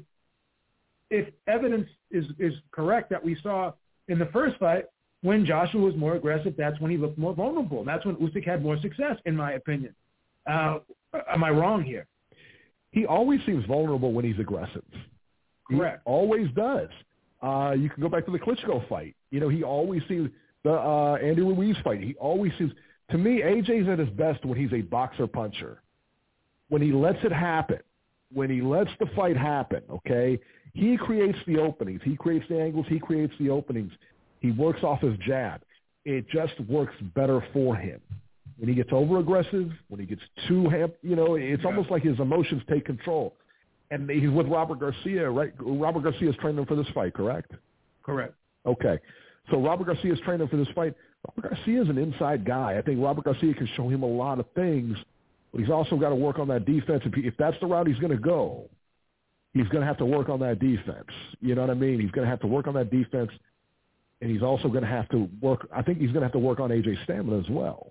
if evidence is, is correct that we saw in the first fight, when Joshua was more aggressive, that's when he looked more vulnerable. That's when Usyk had more success, in my opinion. Uh, am I wrong here? He always seems vulnerable when he's aggressive. Correct. He always does. Uh, you can go back to the Klitschko fight. You know, he always seems the uh, Andy Ruiz fight. He always seems – to me, A J's at his best when he's a boxer-puncher. When he lets it happen, when he lets the fight happen, okay, he creates the openings. He creates the angles. He creates the openings. He works off his jab. It just works better for him. When he gets over-aggressive, when he gets too – you know, it's yeah. almost like his emotions take control. And he's with Robert Garcia, right? Robert Garcia's trained him for this fight, correct? Correct. Okay. So Robert Garcia's trained him for this fight. Robert Garcia's an inside guy. I think Robert Garcia can show him a lot of things, but he's also got to work on that defense. If, he, if that's the route he's going to go, he's going to have to work on that defense. You know what I mean? He's going to have to work on that defense, and he's also going to have to work – I think he's going to have to work on A J's stamina as well.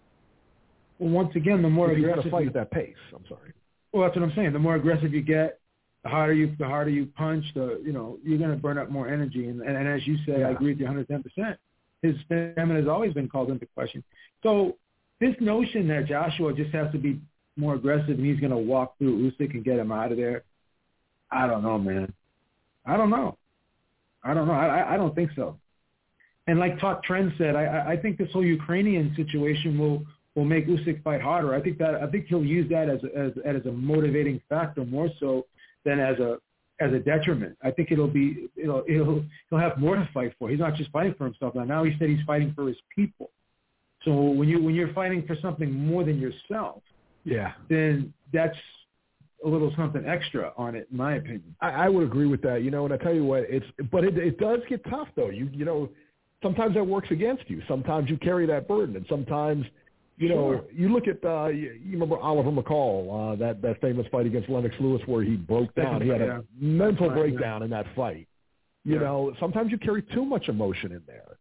Well, once again, the more if aggressive – he's going to fight at that pace. I'm sorry. Well, that's what I'm saying. The more aggressive you get, the harder you the harder you punch. The you know you're going to burn up more energy. And, and, and as you said, yeah. I agree with you one hundred ten percent. His stamina has always been called into question. So this notion that Joshua just has to be more aggressive and he's going to walk through Usyk and get him out of there, I don't know, man. I don't know. I don't know. I, I don't think so. And like Talk Trend said, I, I think this whole Ukrainian situation will. will make Usyk fight harder. I think that I think he'll use that as as as a motivating factor more so than as a as a detriment. I think it'll be it'll it'll he'll have more to fight for. He's not just fighting for himself now. Now he said he's fighting for his people. So when you when you're fighting for something more than yourself, yeah, then that's a little something extra on it, in my opinion. I, I would agree with that. You know, and I tell you what, it's but it it does get tough though. You you know, sometimes that works against you. Sometimes you carry that burden, and sometimes. You know, sure. you look at, uh, you, you remember Oliver McCall, uh, that, that famous fight against Lennox Lewis where he broke down. He had a yeah. mental right, breakdown yeah. in that fight. You yeah. know, sometimes you carry too much emotion in there.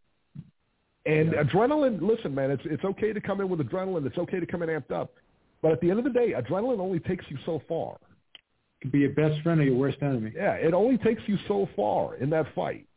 And yeah. adrenaline, listen, man, it's it's okay to come in with adrenaline. It's okay to come in amped up. But at the end of the day, adrenaline only takes you so far. It can be your best friend or your worst enemy. Yeah, it only takes you so far in that fight.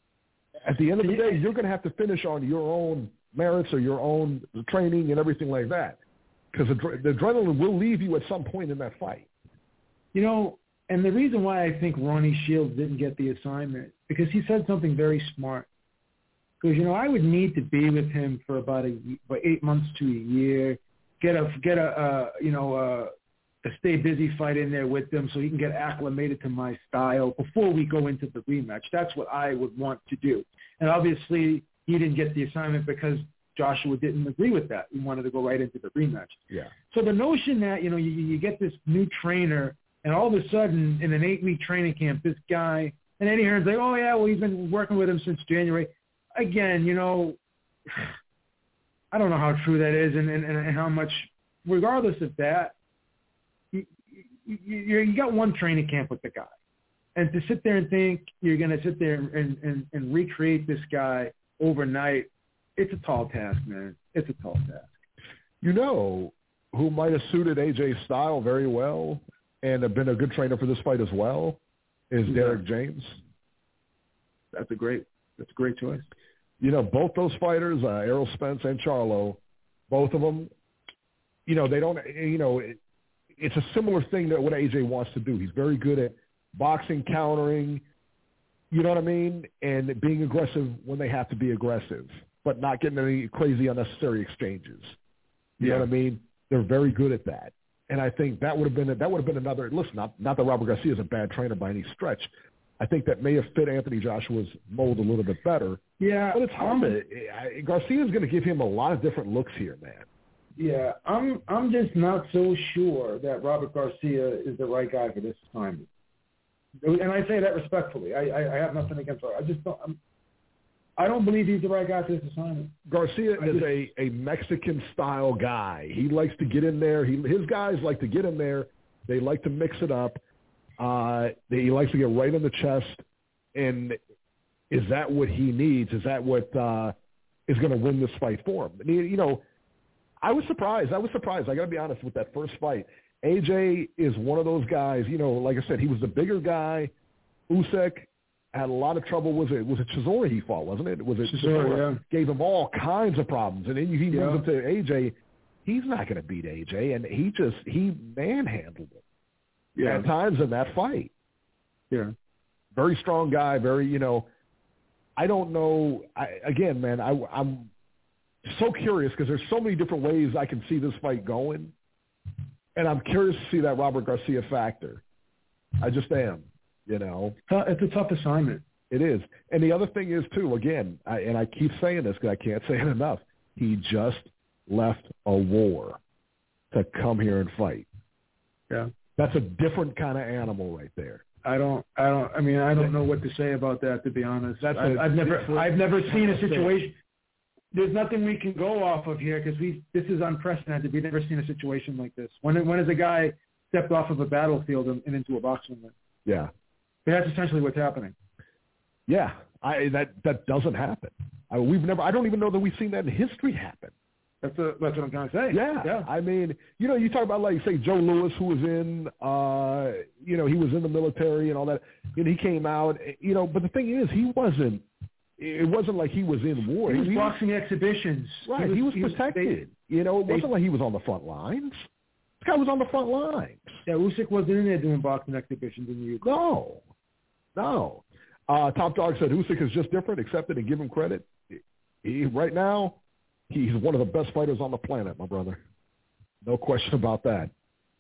At the end of the day, you're going to have to finish on your own merits or your own training and everything like that, because the, the adrenaline will leave you at some point in that fight. You know, and the reason why I think Ronnie Shields didn't get the assignment, because he said something very smart. Because, you know, I would need to be with him for about, a, about eight months to a year, get a, get a uh, you know, uh, a stay busy fight in there with him so he can get acclimated to my style before we go into the rematch. That's what I would want to do. And obviously – he didn't get the assignment because Joshua didn't agree with that. He wanted to go right into the rematch. Yeah. So the notion that, you know, you, you get this new trainer and all of a sudden in an eight-week training camp, this guy, and Eddie Hearn's like, oh, yeah, well, he's been working with him since January. Again, you know, I don't know how true that is and, and, and how much regardless of that, you, you, you, you got one training camp with the guy. And to sit there and think you're going to sit there and, and, and recreate this guy overnight, it's a tall task, man. It's a tall task. You know who might have suited A J's style very well and have been a good trainer for this fight as well is yeah. Derek James. That's a great that's a great choice. You know, both those fighters, uh, Errol Spence and Charlo, both of them, you know, they don't, you know, it, it's a similar thing to what A J wants to do. He's very good at boxing, countering, you know what I mean, and being aggressive when they have to be aggressive, but not getting any crazy unnecessary exchanges. You yeah. know what I mean? They're very good at that. And I think that would have been that would have been another. Listen, not, not that Robert Garcia is a bad trainer by any stretch. I think that may have fit Anthony Joshua's mold a little bit better. Yeah, but it's hard. Um, Garcia is going to give him a lot of different looks here, man. Yeah, I'm I'm just not so sure that Robert Garcia is the right guy for this assignment. And I say that respectfully. I I, I have nothing against him. I just don't. I'm, I don't believe he's the right guy for this assignment. Garcia is a, a Mexican-style guy. He likes to get in there. He, his guys like to get in there. They like to mix it up. Uh, he likes to get right in the chest. And is that what he needs? Is that what uh, is going to win this fight for him? And he, you know, I was surprised. I was surprised. I got to be honest with that first fight. A J is one of those guys, you know, like I said, he was the bigger guy. Usyk had a lot of trouble. Was it was it Chisora he fought, wasn't it? Was it Chisora? Yeah. Gave him all kinds of problems, and then he yeah. moves him to A J. He's not going to beat A J, and he just he manhandled him yeah. at times in that fight. Yeah, very strong guy. Very, you know, I don't know. I, again, man, I, I'm so curious because there's so many different ways I can see this fight going, and I'm curious to see that Robert Garcia factor. I just am. You know, it's a tough assignment. It is. And the other thing is, too, again, I, and I keep saying this because I can't say it enough, he just left a war to come here and fight. Yeah. That's a different kind of animal right there. I don't, I don't, I mean, I don't know what to say about that, to be honest. That's I've, a, I've never, I've never seen a situation. There's nothing we can go off of here because we, this is unprecedented. We've never seen a situation like this. When, when has a guy stepped off of a battlefield and, and into a boxing ring? Yeah. But that's essentially what's happening. Yeah, I, that that doesn't happen. I, we've never. I don't even know that we've seen that in history happen. That's a, that's what I'm trying to say. Yeah, yeah. I mean, you know, you talk about like say Joe Louis, who was in, uh, you know, he was in the military and all that, and he came out, you know. But the thing is, he wasn't. It wasn't like he was in war. He was he boxing was, exhibitions. Right, he was, he was protected. He was, they, you know, it wasn't they, like he was on the front lines. This guy was on the front lines. Yeah, Usyk wasn't in there doing boxing exhibitions in the U K. No. No. Uh, Top Dog said Usyk is just different. Accept it and give him credit. He, right now, he's one of the best fighters on the planet, my brother. No question about that.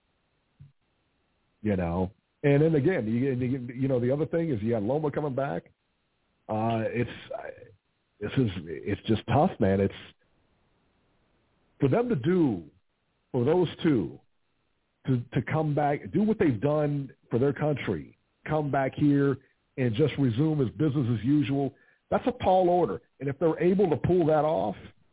You know. And then again, you, you, you know, the other thing is you got Loma coming back. Uh, it's this is it's just tough, man. It's for them to do for those two to to come back, do what they've done for their country, come back here and just resume as business as usual. That's a tall order. And if they're able to pull that off,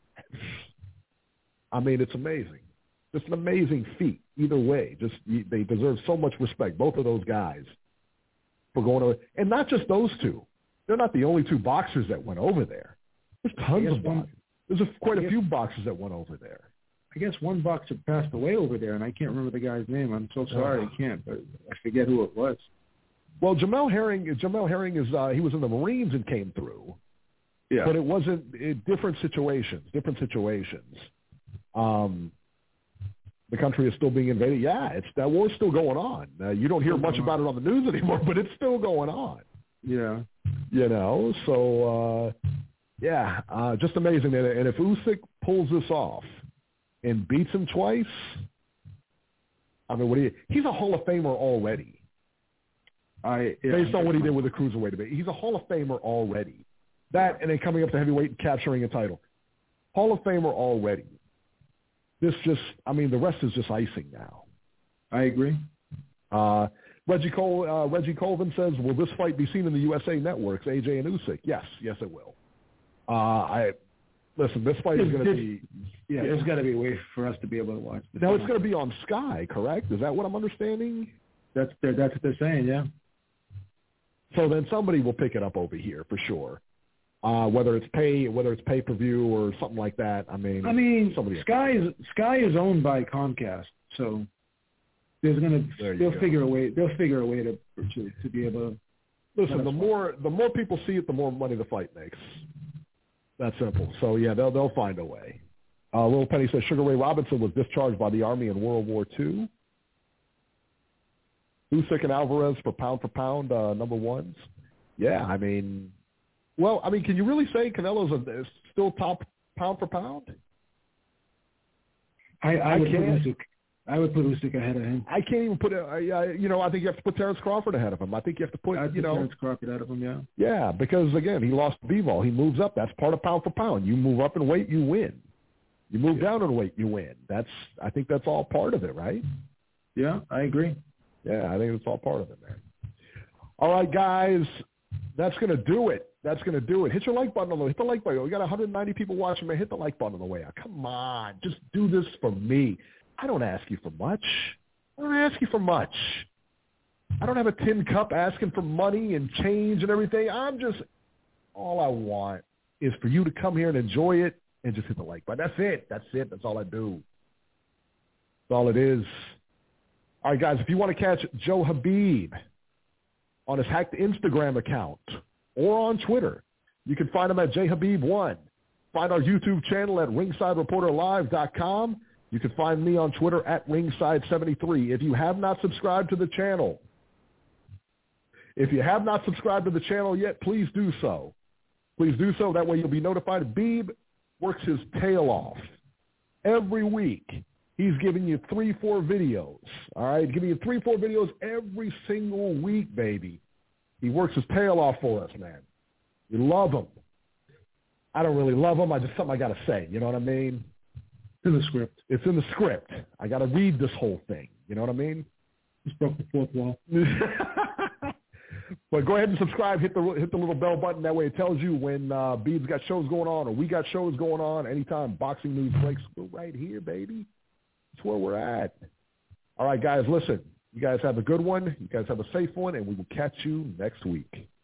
I mean, it's amazing. Just an amazing feat either way. Just they deserve so much respect, both of those guys, for going over. And not just those two. They're not the only two boxers that went over there. There's tons of boxers. There's a, quite a few boxers that went over there. I guess one boxer passed away over there, and I can't remember the guy's name. I'm so sorry, uh, I can't, but I forget who it was. Well, Jamel Herring, Jamel Herring is uh, he was in the Marines and came through. Yeah. But it wasn't it, different situations, different situations. Um, the country is still being invaded. Yeah, it's that war's still going on. Uh, you don't hear much about it on the news anymore, but it's still going on. Yeah. You know, so uh, yeah, uh, just amazing. And if Usyk pulls this off and beats him twice, I mean, what do you? He's a Hall of Famer already. I, yeah, based on what he did with the cruiserweight debate. He's a Hall of Famer already. That and then coming up to heavyweight and capturing a title. Hall of Famer already. This just, I mean, the rest is just icing now. I agree. Uh, Reggie Col, uh, Reggie Colvin says, will this fight be seen in the U S A networks, A J and Usyk? Yes, yes it will. Uh, I Listen, this fight is going to be. Yeah, there's got to be a way for us to be able to watch this. Now it's going to be on Sky, correct? Is that what I'm understanding? That's that's what they're saying, yeah. So then somebody will pick it up over here for sure. Uh, whether it's pay, whether it's pay per view or something like that. I mean, I mean, somebody Sky is Sky is owned by Comcast, so there's gonna they'll go. figure a way they'll figure a way to to, to be able to. Listen, the more the more people see it, the more money the fight makes. That's simple. So yeah, they'll they'll find a way. Uh, Little Penny says Sugar Ray Robinson was discharged by the Army in World War Two. Usyk and Alvarez for pound for pound uh, number ones. Yeah, I mean, well, I mean, can you really say Canelo's a, is still top pound for pound? I, I, I would put can't. Usyk. I would put Usyk ahead of him. I can't even put it. I, I, you know, I think you have to put Terrence Crawford ahead of him. I think you have to put, I'd you put know, Terrence Crawford ahead of him. Yeah. Yeah, because again, he lost Bivol. He moves up. That's part of pound for pound. You move up in weight, you win. You move down in weight, you win. That's. I think that's all part of it, right? Yeah, I agree. Yeah, I think it's all part of it, man. All right, guys, that's going to do it. That's going to do it. Hit your like button on the way. Hit the like button. We got one hundred ninety people watching, man. Hit the like button on the way out. Come on. Just do this for me. I don't ask you for much. I don't ask you for much. I don't have a tin cup asking for money and change and everything. I'm just, all I want is for you to come here and enjoy it and just hit the like button. That's it. That's it. That's all I do. That's all it is. All right, guys, if you want to catch Joe Habib on his hacked Instagram account or on Twitter, you can find him at J Habib one. Find our YouTube channel at ringside reporter live dot com. You can find me on Twitter at ringside seventy-three. If you have not subscribed to the channel, if you have not subscribed to the channel yet, please do so. Please do so. That way you'll be notified. Beeb works his tail off every week. He's giving you three, four videos, all right? Giving you three, four videos every single week, baby. He works his tail off for us, man. We love him. I don't really love him. I just something I got to say. You know what I mean? It's in the script. It's in the script. I got to read this whole thing. You know what I mean? Just broke the fourth wall. But go ahead and subscribe. Hit the hit the little bell button. That way it tells you when uh, Beeb's got shows going on or we got shows going on. Anytime boxing news breaks, we're right here, baby. That's where we're at. All right, guys, listen. You guys have a good one. You guys have a safe one, and we will catch you next week.